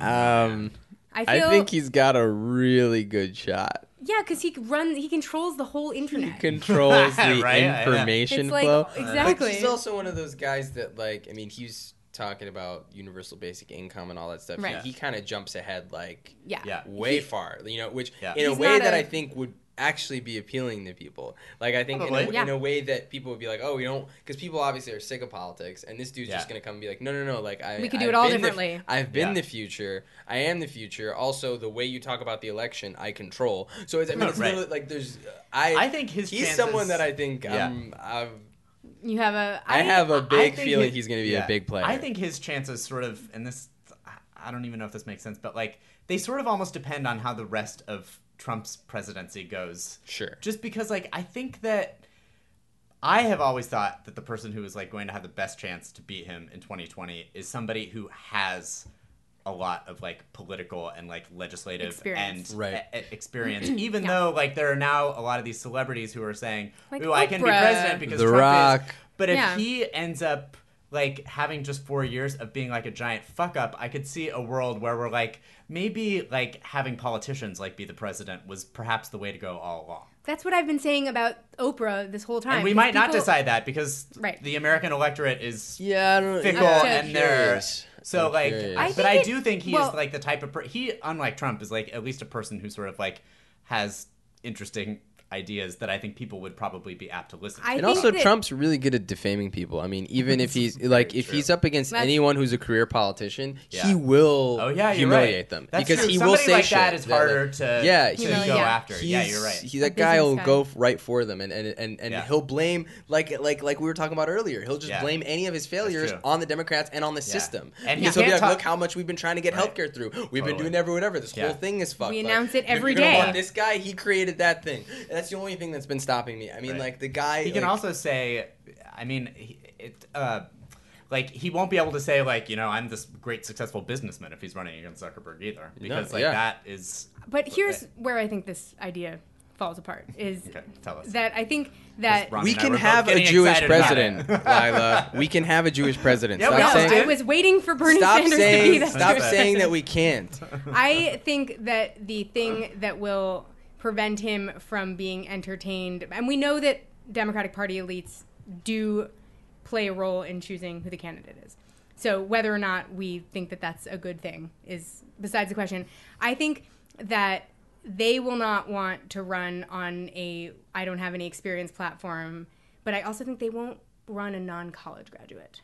Um, I I feel think he's got a really good shot. yeah, because he runs, he controls the whole internet. He controls the Right, yeah. information It's like flow. exactly. But he's also one of those guys that, like, I mean, he's talking about universal basic income and all that stuff. Right. He, he kind of jumps ahead, like, yeah. Yeah. way far, you know, which Yeah. in a He's way not that a- I think would actually be appealing to people. Like, I think in a, Probably. Yeah. in a way that people would be like, oh, we don't, because people obviously are sick of politics, and this dude's Yeah. just going to come and be like, no, no, no, like, I, We could do I've it all been the- differently. I've been Yeah. the future. I am the future. Also, the way you talk about the election, I control. So it's, I mean, it's Right. literally, like, there's, I, I think his he's chances- someone that I think, Yeah. um, I've, You have a. I have a I big think feeling his- he's going to be yeah. a big player. I think his chances sort of, and this, I don't even know if this makes sense, but like they sort of almost depend on how the rest of Trump's presidency goes. Sure. Just because, like, I think that I have always thought that the person who is like going to have the best chance to beat him in twenty twenty is somebody who has a lot of like political and like legislative Experience. and Right. e- e- experience, even Yeah. though like there are now a lot of these celebrities who are saying, Like "Ooh, I can be Oprah. president because The Trump Rock. is." But if Yeah. he ends up like having just four years of being like a giant fuck up, I could see a world where we're like maybe like having politicians like be the president was perhaps the way to go all along. That's what I've been saying about Oprah this whole time. And we 'cause might not people- decide that because Right. the American electorate is Yeah, I don't know. fickle Up to- and they're Curious. so I'm like. curious. I but think I it- do think he well- is like the type of per- he, unlike Trump, is like at least a person who sort of like has interesting ideas that I think people would probably be apt to listen to. I And think also, that- Trump's really good at defaming people. I mean, even if he's like, if true. he's up against That's- anyone who's a career politician, Yeah. he will Oh yeah, you're humiliate right. them That's because true. he Somebody will say like shit. that is harder to yeah, to he- go yeah. after. Yeah, He's- you're right. He, that A guy will business guy. go right for them, and and and, and Yeah. he'll blame like like like we were talking about earlier. He'll just Yeah. blame any of his failures true. on the Democrats and on the system. And because he he'll be can't like, talk- look how much we've been trying to get Right. healthcare through. We've been Totally. doing every whatever. This Yeah. whole thing is fucked. We Like, announce it you're every gonna day. want this guy, he created that thing. And that's the only thing that's been stopping me. I mean, Right. like the guy. He can like, also say, I mean, he- it, uh, like he won't be able to say like, you know, I'm this great successful businessman if he's running against Zuckerberg either, because like yeah. that is. But here's where I think this idea falls apart is Okay, tell us. that I think that Ron We and I can were both have a getting Jewish excited about president, it. Lila. We can have a Jewish president. Yeah, we Stop also saying, did. I was waiting for Bernie stop Sanders to be saying, that stop Jewish saying that president. we can't. I think that the thing that will prevent him from being entertained, and we know that Democratic Party elites do play a role in choosing who the candidate is. So whether or not we think that that's a good thing is besides the question. I think that they will not want to run on a I don't have any experience platform, but I also think they won't run a non-college graduate.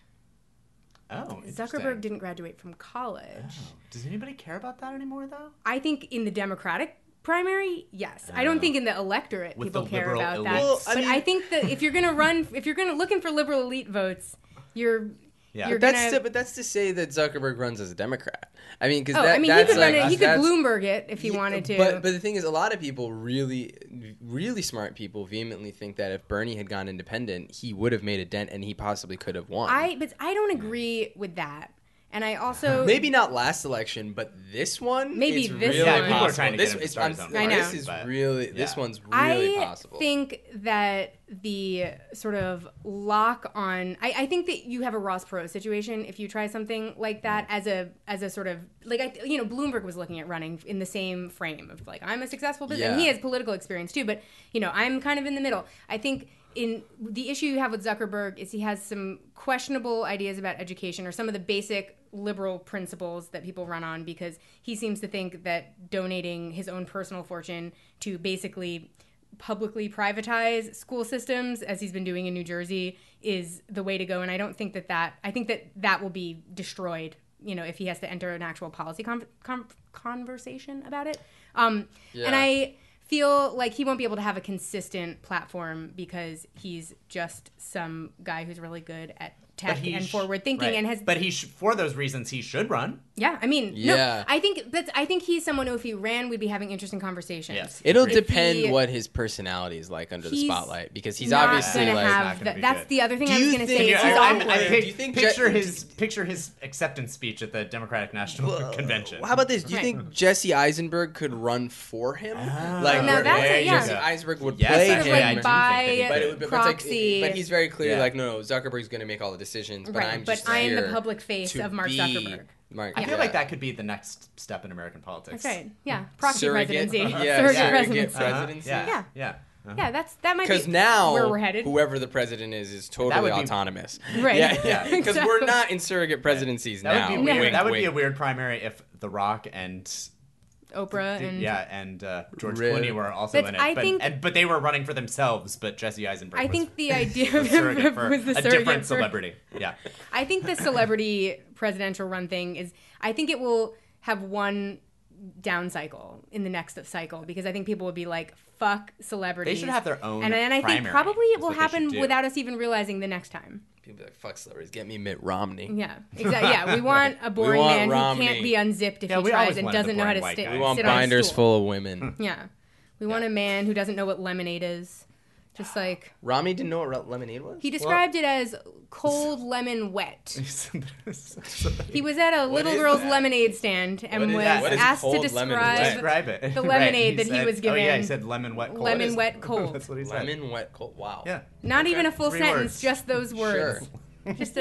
Oh, Zuckerberg didn't graduate from college. Oh. Does anybody care about that anymore, though? I think in the Democratic primary, yes. I don't think in the electorate With people the care liberal about that. elites. Well, I but mean- I think that if you're gonna run, if you're gonna looking for liberal elite votes, you're Yeah. you're That's gonna. to, but that's to say that Zuckerberg runs as a Democrat. I mean, because oh, that, I mean, he that's could like, run it. He could that's- Bloomberg it if he Yeah, wanted to. But but the thing is, a lot of people really, really smart people vehemently think that if Bernie had gone independent, he would have made a dent and he possibly could have won. I but I don't agree with that. And I also Maybe not last election, but this one. Maybe it's this really one. Yeah, people are possible. trying to this, get him to it's- start I'm- his own I know. This is but- really. This yeah. one's really I possible. think that the sort of lock on I, I think that you have a Ross Perot situation if you try something like that as a as a sort of like I you know Bloomberg was looking at running in the same frame of like I'm a successful business and he Yeah. has political experience too, but you know I'm kind of in the middle. I think in the issue you have with Zuckerberg is he has some questionable ideas about education or some of the basic liberal principles that people run on because he seems to think that donating his own personal fortune to basically publicly privatize school systems as he's been doing in New Jersey is the way to go. And I don't think that that, I think that that will be destroyed, you know, if he has to enter an actual policy con- con- conversation about it. Um, Yeah. And I feel like he won't be able to have a consistent platform because he's just some guy who's really good at tech he and sh- forward thinking right. and has But he sh- for those reasons he should run. yeah, I mean, Yeah. no, I think that's. I think he's someone who, if he ran, we'd be having interesting conversations. Yes. It'll If depend he- what his personality is like under the He's spotlight because he's not obviously gonna like. have Not gonna the- be that's good. the other thing Do I was you going to think- say. Yeah, is he's I- I'm- awkward. I- pic- do you think picture Je- his picture his acceptance speech at the Democratic National Convention? How about this? Do you Right. think Jesse Eisenberg could run for him? Ah. like, Now where- that's where it, yeah. Jesse Eisenberg would Yes, play sort of actually, him. I like do by think that he But, could. it would, but, it's like- proxy. but he's very clear, Yeah. like, no, no, Zuckerberg's going to make all the decisions, but Right, I'm but just I am the here public face to of Mark be Zuckerberg. Mark, I feel yeah. like that could be the next step in American politics. That's right. Yeah, proxy Surrogate- presidency, yeah, surrogate surrogate presidency. pres- Uh-huh. Presidency? Yeah. Yeah. Yeah. Uh-huh. Yeah, that's that might be Because now, where we're headed. whoever the president is is totally would be- autonomous. Right. Yeah, yeah. Yeah, Because we're exactly. not in surrogate presidencies That now. would be weird. Wink, that would be a wink. weird primary if The Rock and Oprah and yeah, and uh, George Really? Clooney were also That's- in it. I but, think- and, but they were running for themselves. But Jesse Eisenberg. I was, think the idea was of surrogate him for was the a surrogate different for- celebrity. Yeah. I think the celebrity presidential run thing is. I think it will have one down cycle in the next cycle because I think people would be like, "Fuck celebrities." They should have their own and then I think primary, probably is it will what they happen should do. without us even realizing the next time. People be like, fuck celebrities, get me Mitt Romney. Yeah, exactly. Yeah, we want a boring want man Romney. who can't be unzipped if Yeah, he we tries always and wanted the doesn't know how to boring white sti- guy. We We want sit on a binders stool. full of women. Yeah, we want a man who doesn't know what lemonade is. Just like Romney didn't know what re- lemonade was? he described it as cold lemon wet. He he was at a little is girl's that? lemoned stand and What is was that? What is asked to cold lemon wet? describe describe it. the Right, lemonade that he said- was Oh yeah, he given. said lemon wet cold. lemon wet cold. That's what he said. Lemon wet cold. Wow. Yeah. Not Okay. even a full Three sentence, words. just those words. Sure. Just a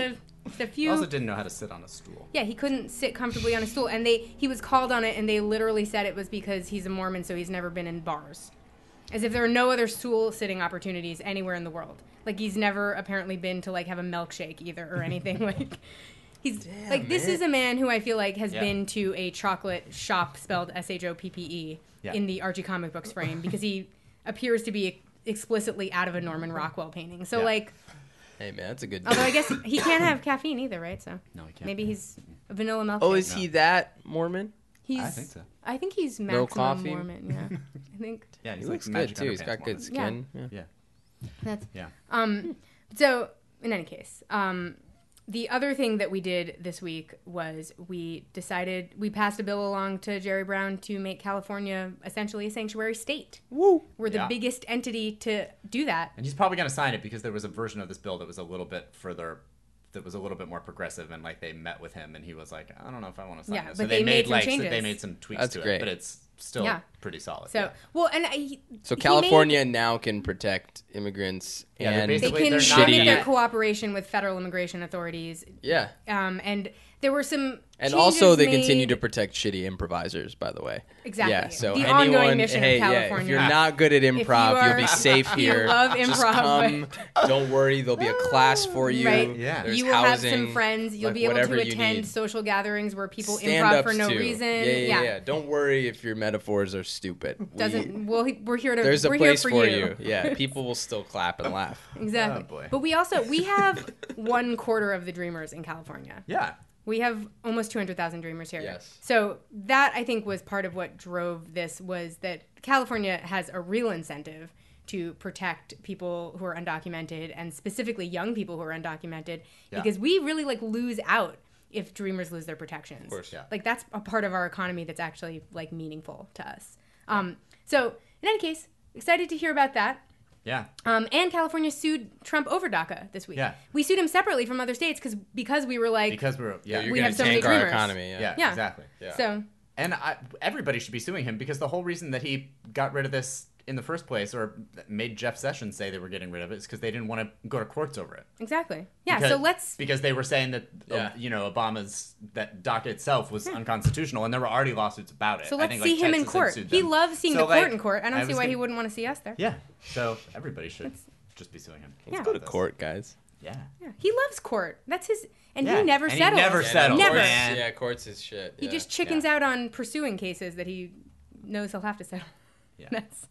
Just a He few. also didn't know how to sit on a stool. Yeah, he couldn't sit comfortably on a stool, and they he was called on it, and they literally said it was because he's a Mormon, so he's never been in bars, as if there are no other stool sitting opportunities anywhere in the world. Like he's never apparently been to like have a milkshake either or anything. Like he's Damn, like this man. is a man who I feel like has Yeah. been to a chocolate shop spelled S H O P P E Yeah. in the Archie comic books frame because he appears to be explicitly out of a Norman Rockwell painting. So Yeah. like, Hey man, that's a good. although I guess he can't have caffeine either, right? So No, he can't. maybe he's a vanilla milkshake. Oh, is No. he that Mormon? He's, I think so. I think he's No maximum coffee? Mormon. Yeah, I think Yeah, he's He like looks good Magic too. He's Underpants got good Mormon. skin. Yeah. Yeah. that's Yeah. um. So in any case, um, the other thing that we did this week was we decided we passed a bill along to Jerry Brown to make California essentially a sanctuary state. Woo. We're the Yeah. biggest entity to do that. And he's probably going to sign it because there was a version of this bill that was a little bit further, that was a little bit more progressive, and like they met with him, and he was like, I don't know if I want to sign Yeah, this. but so they made some like changes. they made some tweaks That's to great. it, but it's still Yeah. pretty solid. So yeah. well, and I, he- So he California now can protect immigrants Yeah, they're and made, they basically- can they're not limit shitty- their cooperation with federal immigration authorities. yeah, Um, and there were some and changes also they made- continue to protect shitty improvisers. By the way, Exactly. Yeah, so The anyone, ongoing mission of hey, yeah, if California. you're not good at improv, you you are- will be safe you here. love Just improv, come. Don't worry, there'll be a class for you. Right. Yeah. There's you will housing, have some friends. You'll like, be able whatever to you attend need. social gatherings where people improv Stand-ups for no too. reason. Yeah, yeah, yeah, Don't worry if your metaphors are stupid. We- Doesn't well, we're here to. there's a we're place here for, for you. Yeah, people will still clap and laugh. Exactly. Oh, boy. But we also we have one quarter of the dreamers in California. Yeah. We have almost two hundred thousand dreamers here. Yes. So that I think was part of what drove this was that California has a real incentive to protect people who are undocumented and specifically young people who are undocumented Yeah. because we really like lose out if dreamers lose their protections. Of course. Yeah. Like that's a part of our economy that's actually like meaningful to us. Um, so in any case, excited to hear about that. Yeah. Um, and California sued Trump over DACA this week. Yeah. We sued him separately from other states because because we were like, Because we're yeah. You're We gonna have so many tank our dreamers. economy. yeah, Yeah. Yeah. exactly. Yeah. so And I, everybody should be suing him because the whole reason that he got rid of this in the first place, or made Jeff Sessions say they were getting rid of it, is because they didn't want to go to courts over it. exactly. Yeah. Because, so let's. because they were saying that uh, Yeah. you know Obama's that DACA itself was unconstitutional, and there were already lawsuits about it. So I let's think, see like, him in Texas had court. sued He them. loves seeing So, the court like, in court. I don't I see was why he gonna- wouldn't want to see us there. Yeah. So everybody should just be suing him. Let's Go to About this. court, guys. Yeah. Yeah. He loves court. That's his. And Yeah. he never And he settles. never Yeah, settles. no, Never. Courts, man. yeah, courts is shit. He yeah. just chickens Yeah. out on pursuing cases that he knows he'll have to settle. Yeah. That's.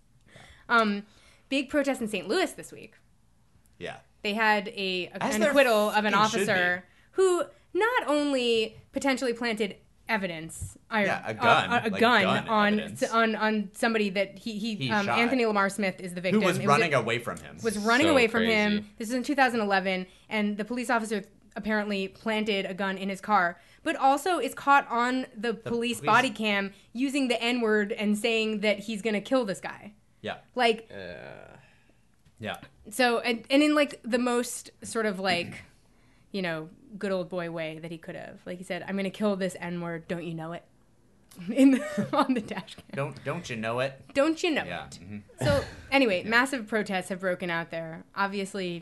Um, big protest in Saint Louis this week. Yeah. They had a, a As an there acquittal of an fucking should officer who not only potentially planted evidence, I- Yeah, a gun, a, a like gun, gun on evidence. on on somebody that he he, He um, shot. Anthony Lamar Smith is the Who victim. was It running a- away from him? was running So away from crazy. him. This is in two thousand eleven, and the police officer apparently planted a gun in his car, but also is caught on the, police, police- body cam using the N word and saying that he's gonna kill this guy. Yeah. Like, Uh, Yeah. so, and, and in like the most sort of like, you know, good old boy way that he could have. Like he said, I'm gonna kill this N word. Don't you know it? In the, on the dash cam. Don't don't you know it? Don't you know Yeah. it? mhm. So anyway, massive protests have broken out there. Obviously,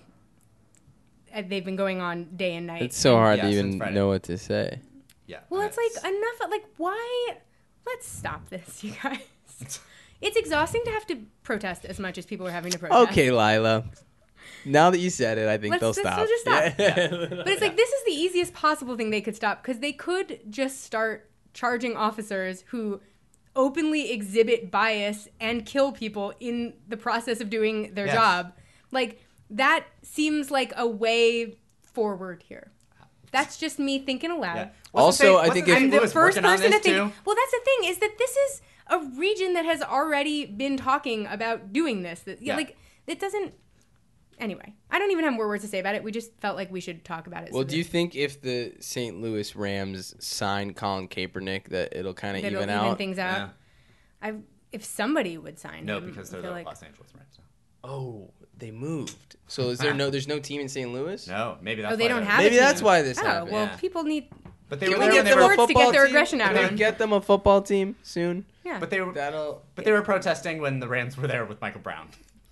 uh, they've been going on day and night. it's so hard Yeah, to since even Friday. know what to say. Yeah. Well, and it's like enough. Like, why? Let's stop this, you guys. It's exhausting to have to protest as much as people are having to protest. Okay, Lila. Now that you said it, I think Let's- they'll let's- stop. we'll just stop. Yeah. But it's like this is the easiest possible thing they could stop because they could just start charging officers who openly exhibit bias and kill people in the process of doing their Yes. job. Like that seems like a way forward here. That's just me thinking aloud. Yeah. Also, Wasn't I Saint- think wasn't if- I'm Saint the Louis first working on person to this think. too? Well, that's the thing is that this is a region that has already been talking about doing this. That, yeah. Yeah. Like it doesn't. Anyway, I don't even have more words to say about it. We just felt like we should talk about it. Well, so do you think if the Saint Louis Rams sign Colin Kaepernick that it'll kind of that it'll even even out? things out? I if somebody would sign No, him, because I they're feel the like, Los Angeles Rams. Oh, they moved. So is there no? There's no team in Saint Louis. No, maybe that's Oh, they why don't they're- have. Maybe a that's team. why this Oh happened. well, Yeah. people need. But they Can were we there get when they the were. words to get football their team? aggression out Can we on? get them a football team soon. Yeah. But they were. That'll. But they were protesting when the Rams were there with Michael Brown.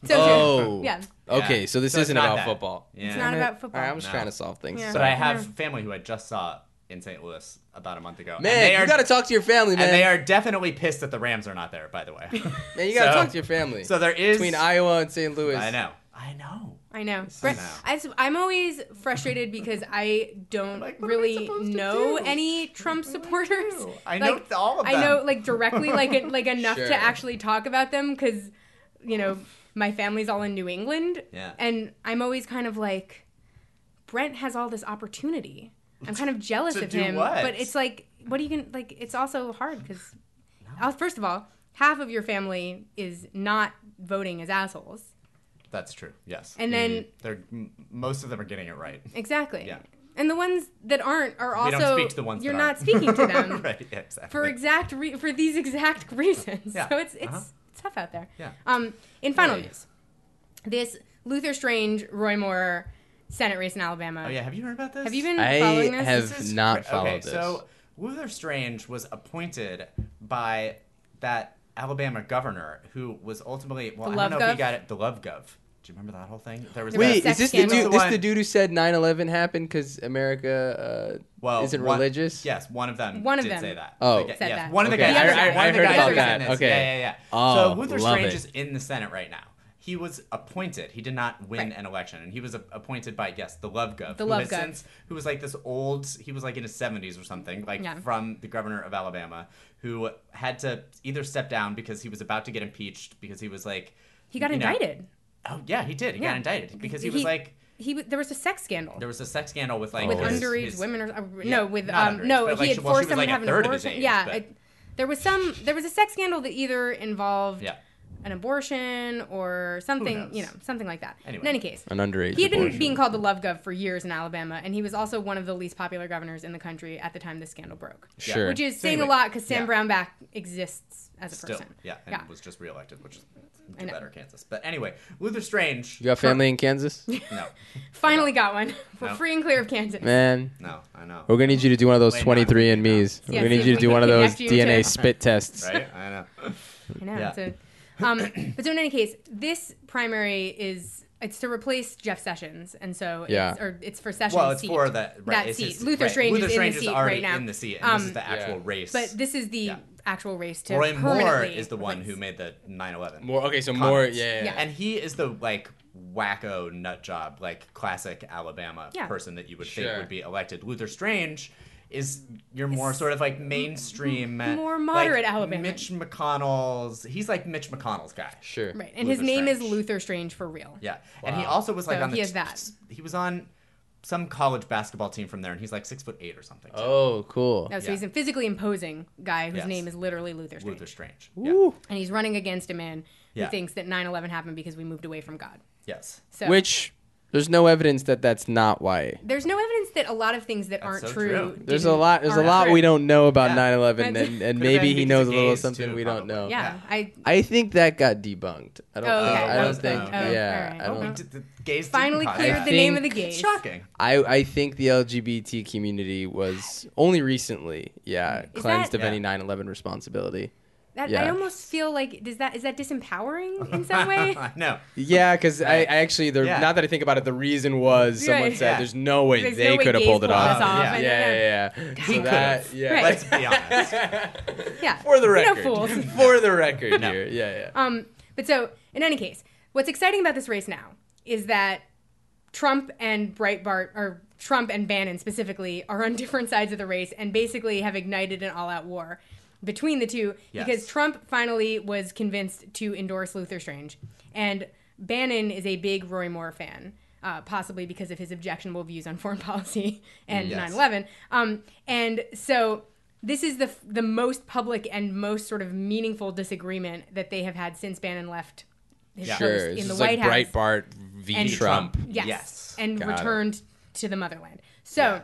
So Oh. yeah, Okay, Yeah. so this So it's isn't not about that. football. Yeah. it's not Damn it. about football. All right, I was No. trying to solve things. Yeah. But Sorry. I have family who I just saw in Saint Louis about a month ago. Man, and they you are, got to talk to your family, man. and they are definitely pissed that the Rams are not there, by the way. Man, you got to So- talk to your family. So there is Between Iowa and Saint Louis. I know. I know. I know. I Brett, know. I just- I'm always frustrated because I don't Like, what am I really supposed to know do? any Trump supporters. do? I know Like, all of I know them. like directly, like en- like enough Sure. to actually talk about them because, you know, my family's all in New England. Yeah. And I'm always kind of like, Brent has all this opportunity. I'm kind of jealous To of do him, what? but it's like, what are you gonna like? It's also hard because, first of all, half of your family is not voting as assholes. That's true. Yes. And then They're m- most of them are getting it right. exactly. Yeah. And the ones that aren't are We also don't speak to the ones you're that not aren't. speaking to them right. Yeah, exactly. for exact re- for these exact reasons. Yeah. So it's it's Uh-huh. tough out there. Yeah. Um. In final Right. news, this Luther Strange Roy Moore Senate race in Alabama. Oh yeah. Have you heard about this? Have you been I following this? have This is not cra- followed okay, this. So Luther Strange was appointed by that Alabama governor who was ultimately well, The I don't know Love if he Gov? got it. The Love Gov. Do you remember that whole thing? There was There was Wait, a is sex this the scandal. dude? This One- the dude who said nine eleven happened because America uh, well, isn't one- religious? Yes, one of them. One of did them say that. Oh. The guy- Said yes, that. one of the Okay, guys. I- was- I- one I of the heard guys about was that. in this. Okay. Yeah, yeah, yeah. Oh, so Luther love Strange it. is in the Senate right now. He was appointed. He did not win Right. an election, and he was a- appointed by yes, the Love Gov. The who Love has Gov. Since, who was like this old. He was like in his seventies or something, like Yeah. from the governor of Alabama, who had to either step down because he was about to get impeached because he was like He got you know- indicted. Oh yeah, he did. He Yeah. got indicted because he was like he w- there was a sex scandal there was a sex scandal with like with Oh. his- underage his- women or uh, Yeah, no with not um underage, no but, like, he had she- well, she forced was, them like, to a have an third of his abortion. age, yeah, but- it, there was some there was a sex scandal that either involved Yeah. an abortion or something, knows? you know, something like that. Anyway. In any case, An underage he had been abortion. being called the Love Gov for years in Alabama, and he was also one of the least popular governors in the country at the time this scandal broke. Sure. Which is So saying anyway, a lot because Sam yeah. Brownback exists as a Still, person. yeah, and Yeah. was just reelected, which is I do know. better, Kansas. But anyway, Luther Strange. You got family in Kansas? No, Finally got one. We're No. free and clear of Kansas. Man, no, I know. we're gonna need you to do one of those Wait, no, twenty-three and no. me's. Yeah, We're gonna see need if you we to do can one of those connect you D N A to- spit tests. Right? I know. I know. Yeah. It's a, um, but so in any case, this primary is it's to replace Jeff Sessions, and so Yeah. it's, or it's for Sessions' Well, it's seat. for that. Right, that it's seat. his- Luther right, Strange Luther is in Strange the is seat already right now. in the seat, and this Um, is the actual Yeah. race. But this is the Yeah. actual race to Roy Moore permanently is the one replace. who made the nine eleven. More okay, so more comments. yeah, yeah, Yeah. And he is the like wacko nut job, like classic Alabama Yeah. person that you would Sure. think would be elected. Luther Strange is your more sort of like mainstream, more moderate like, Alabama. Mitch McConnell's. He's like Mitch McConnell's guy. Sure. Right, and Luther his name is Strange. Luther Strange for real. Yeah, and he Wow. also was like So on the he is t- that. he was on some college basketball team from there, and he's like six foot eight or something. too. Oh, cool. No, so Yeah. he's a physically imposing guy whose Yes. name is literally Luther Strange. Luther Strange. Woo. Yeah. And he's running against a man who Yeah. thinks that nine eleven happened because we moved away from God. Yes. So Which there's no evidence that that's not why. there's no evidence that a lot of things that That's aren't so true. true. There's a didn't- lot. There's a aren't lot true. we don't know about Yeah. nine eleven, That's- and, and Could've maybe been he because knows of a little gays, something too, we don't know. probably. Yeah, I I think that got debunked. I don't. Oh, okay. think, I Oh, don't think. oh, oh, yeah. alright. I don't. Oh, did the gays finally didn't cleared cause the that. name of the think- gays. Shocking. I, I think the L G B T community was only recently, yeah, Is cleansed that- of any Yeah. nine eleven responsibility. That, Yeah. I almost feel like does that is that disempowering in some way? no. Yeah, because I, I Right. actually, the Yeah. now that I think about it, the reason was someone Right. said Yeah. there's no way There's they no way could have gays pulled it pulled off. this off, Yeah. and yeah, then- yeah, yeah. We So that, could've. yeah. Right. Let's be honest. Yeah, For the no record. fools. For the record No. here. Yeah, yeah. Um, but so in any case, what's exciting about this race now is that Trump and Breitbart, or Trump and Bannon specifically, are on different sides of the race and basically have ignited an all-out war between the two Yes. because Trump finally was convinced to endorse Luther Strange, and Bannon is a big Roy Moore fan. Uh, possibly because of his objectionable views on foreign policy and Yes. nine eleven. Um, and so this is the the most public and most sort of meaningful disagreement that they have had since Bannon left his Yeah. post Sure. in This the is White like House. Breitbart v. And Trump. Yes. Yes. And Got it. returned to the motherland. So,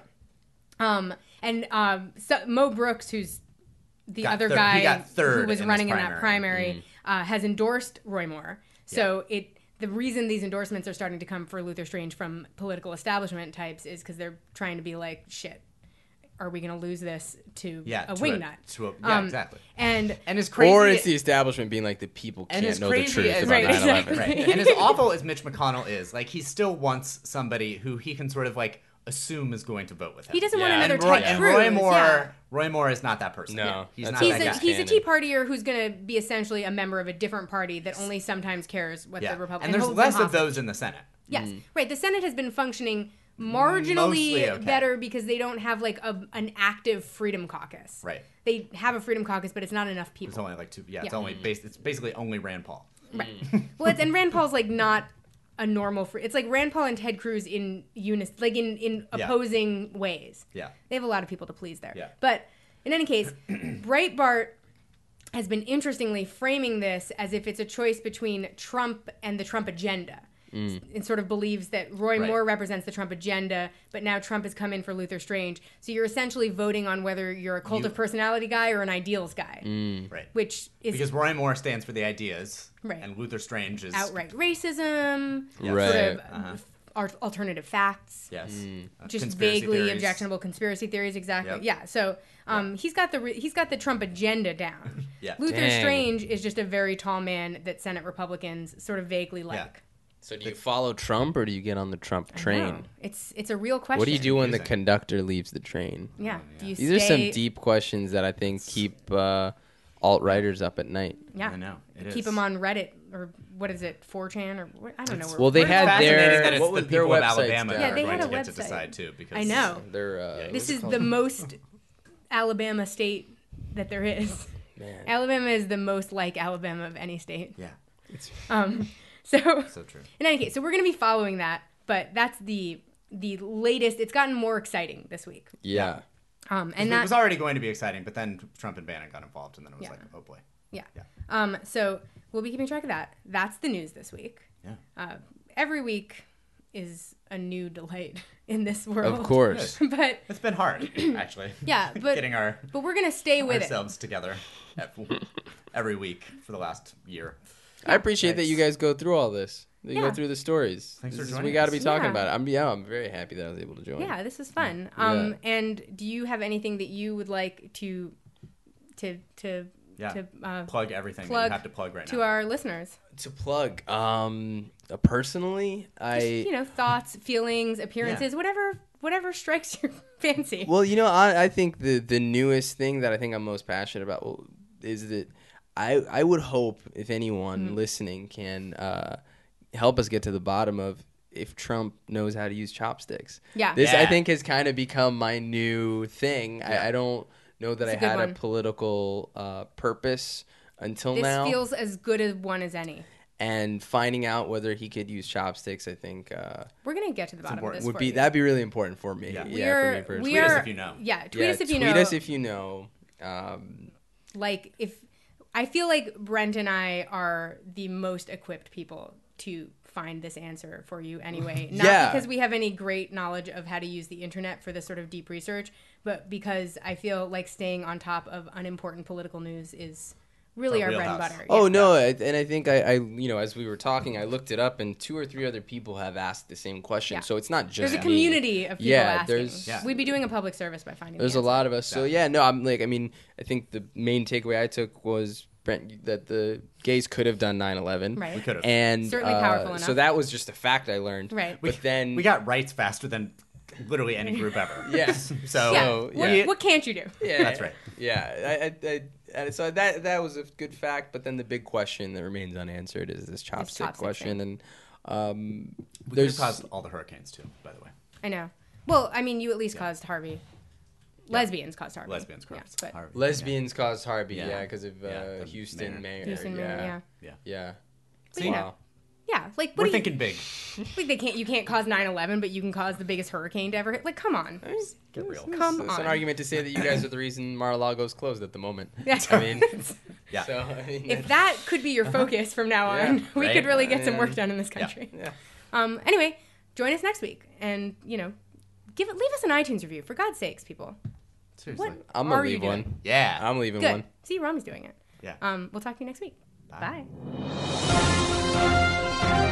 um, and um, so Mo Brooks, who's the Got other third- guy he got third who was in running his in that primary. primary, uh, has endorsed Roy Moore. So it the reason these endorsements are starting to come for Luther Strange from political establishment types is because they're trying to be like, shit, are we going to lose this to Yeah, a to wingnut? to a, yeah, Um, exactly. And And as crazy, Or it's the establishment being like the people and can't as know the crazy truth as about Right, nine eleven. exactly. right. And as awful as Mitch McConnell is, like he still wants somebody who he can sort of like assume is going to vote with him. he doesn't want Yeah. another and Roy, Ted and Cruz. Roy Moore, yeah. Roy Moore is not that person. No, he's that's not He's that a, guy. he's a Canon. Tea Partier who's going to be essentially a member of a different party that only sometimes cares what yeah. the Republican. And there's holds them less of hostage. those in the Senate. Yes, right. The Senate has been functioning marginally Mostly okay. better because they don't have like a, an active Freedom Caucus. Right. They have a Freedom Caucus, but it's not enough people. It's only like two. Yeah, it's Yeah. only based. It's basically only Rand Paul. Right. Well, it's, and Rand Paul's like not a normal free. It's like Rand Paul and Ted Cruz in unis, like in in Yeah. opposing ways. Yeah. They have a lot of people to please there. Yeah. But in any case, Breitbart has been interestingly framing this as if it's a choice between Trump and the Trump agenda. It sort of believes that Roy Right. Moore represents the Trump agenda, but now Trump has come in for Luther Strange. So you're essentially voting on whether you're a cult You- of personality guy or an ideals guy, Right. which is Because Roy Moore stands for the ideas, Right. and Luther Strange is outright racism, Yeah. Right. sort of Uh-huh. ar- alternative facts. yes, uh, Just conspiracy vaguely theories. objectionable conspiracy theories, exactly. Yep. Yeah. So um, he's got the re- he's got the Trump agenda down. Yeah. Luther Dang. Strange is just a very tall man that Senate Republicans sort of vaguely like. So do you follow Trump or do you get on the Trump train? No, it's it's a real question. What do you do when the Confusing. conductor leaves the train? Yeah. Do you These are some stay- deep questions that I think keep uh, alt-writers up at night. Yeah. I know. It Keep is. them on Reddit or what is it, four chan or what? I don't know. Where, Well, they where- had Fascinating their that it's what the was their people of websites Alabama down? Yeah, that they are going had to a get to website. decide too. Because I know. Their, uh, This what's it is called? the most Alabama state that there is. Man. Alabama is the most like Alabama of any state. Yeah, Um, so so true. in any case, so we're going to be following that, but that's the the latest. It's gotten more exciting this week. Yeah. Um, and it that was already going to be exciting, but then Trump and Bannon got involved, and then it was Yeah. like, oh boy. yeah. Yeah. Um, so we'll be keeping track of that. That's the news this week. Yeah. Uh, every week is a new delight in this world. Of course. but It's been hard, actually. yeah, but Getting our but we're gonna stay with it. ourselves together at- every week for the last year. I appreciate that Thanks. you guys go through all this. That you Yeah. go through the stories. Thanks This for is- joining we got to us. be talking Yeah. about it. I'm yeah, I'm very happy that I was able to join. Yeah, this is fun. Um, and do you have anything that you would like to to to Yeah. to uh, Plug everything that Plug you have to plug right to now. our listeners? To plug, um, uh, personally, I Just, you know, thoughts, feelings, appearances, whatever whatever strikes your fancy. Well, you know, I, I think the the newest thing that I think I'm most passionate about will- is that I I would hope if anyone Mm-hmm. listening can uh, help us get to the bottom of if Trump knows how to use chopsticks. Yeah. This I Yeah. think has kind of become my new thing. Yeah. I, I don't know that It's a I good had one. a political uh, purpose until This now. feels as good a one as any. and finding out whether he could use chopsticks, I think uh, We're gonna get to the bottom of important. this. would for be you. that'd be really important for me. Yeah. Yeah, We're, for me personally. we Tweet us are, if you know. Yeah, tweet yeah, us if you tweet know. us if you know. Um, like if I feel like Brent and I are the most equipped people to find this answer for you anyway. Not Yeah. because we have any great knowledge of how to use the internet for this sort of deep research, but because I feel like staying on top of unimportant political news is really Our our bread and wheelhouse. butter. Oh Yeah. no, I- and I think I, I, you know, as we were talking, I looked it up, and two or three other people have asked the same question. Yeah. So it's not just There's a me. community of people Yeah, asking. there's- Yeah. We'd be doing a public service by finding There's the a answer. lot of us. So yeah, no, I'm like, I mean, I think the main takeaway I took was Brent that the gays could have done nine eleven. Right. We could have. And Certainly uh, powerful So enough. that was just a fact I learned. Right. We, But then we got rights faster than literally any group ever. Yeah. So Yeah. Oh, What, yeah. what can't you do? Yeah, That's right. Yeah, I, I, I, and so that that was a good fact. But then the big question that remains unanswered is this chopstick chopstick question, thing. and um, we could have there's caused all the hurricanes too, by the way. I know. Well, I mean, you at least caused Harvey. Lesbians caused Harvey. Lesbians Yeah, caused but Harvey. lesbians caused Harvey, Yeah. yeah, because of uh, Yeah, the Houston mayor. mayor. Houston, yeah, yeah. Yeah. yeah. But, you know, Wow. Yeah, like what We're do you- thinking big. Like they can't, you can't cause nine eleven, but you can cause the biggest hurricane to ever hit. Like, come on. Get real. Come It's an on. argument to say that you guys are the reason Mar-a-Lago's closed at the moment. Yeah. I mean, Yeah. so I mean, If that could be your focus from now on, Yeah, we right? could really get some Yeah. work done in this country. yeah. Um. Anyway, join us next week, and you know, give it, leave us an iTunes review for God's sakes, people. Seriously. What I'm are gonna you leave doing? one. Yeah. I'm leaving Good. one. See, Rami's doing it. Yeah. Um. We'll talk to you next week. Bye. Bye.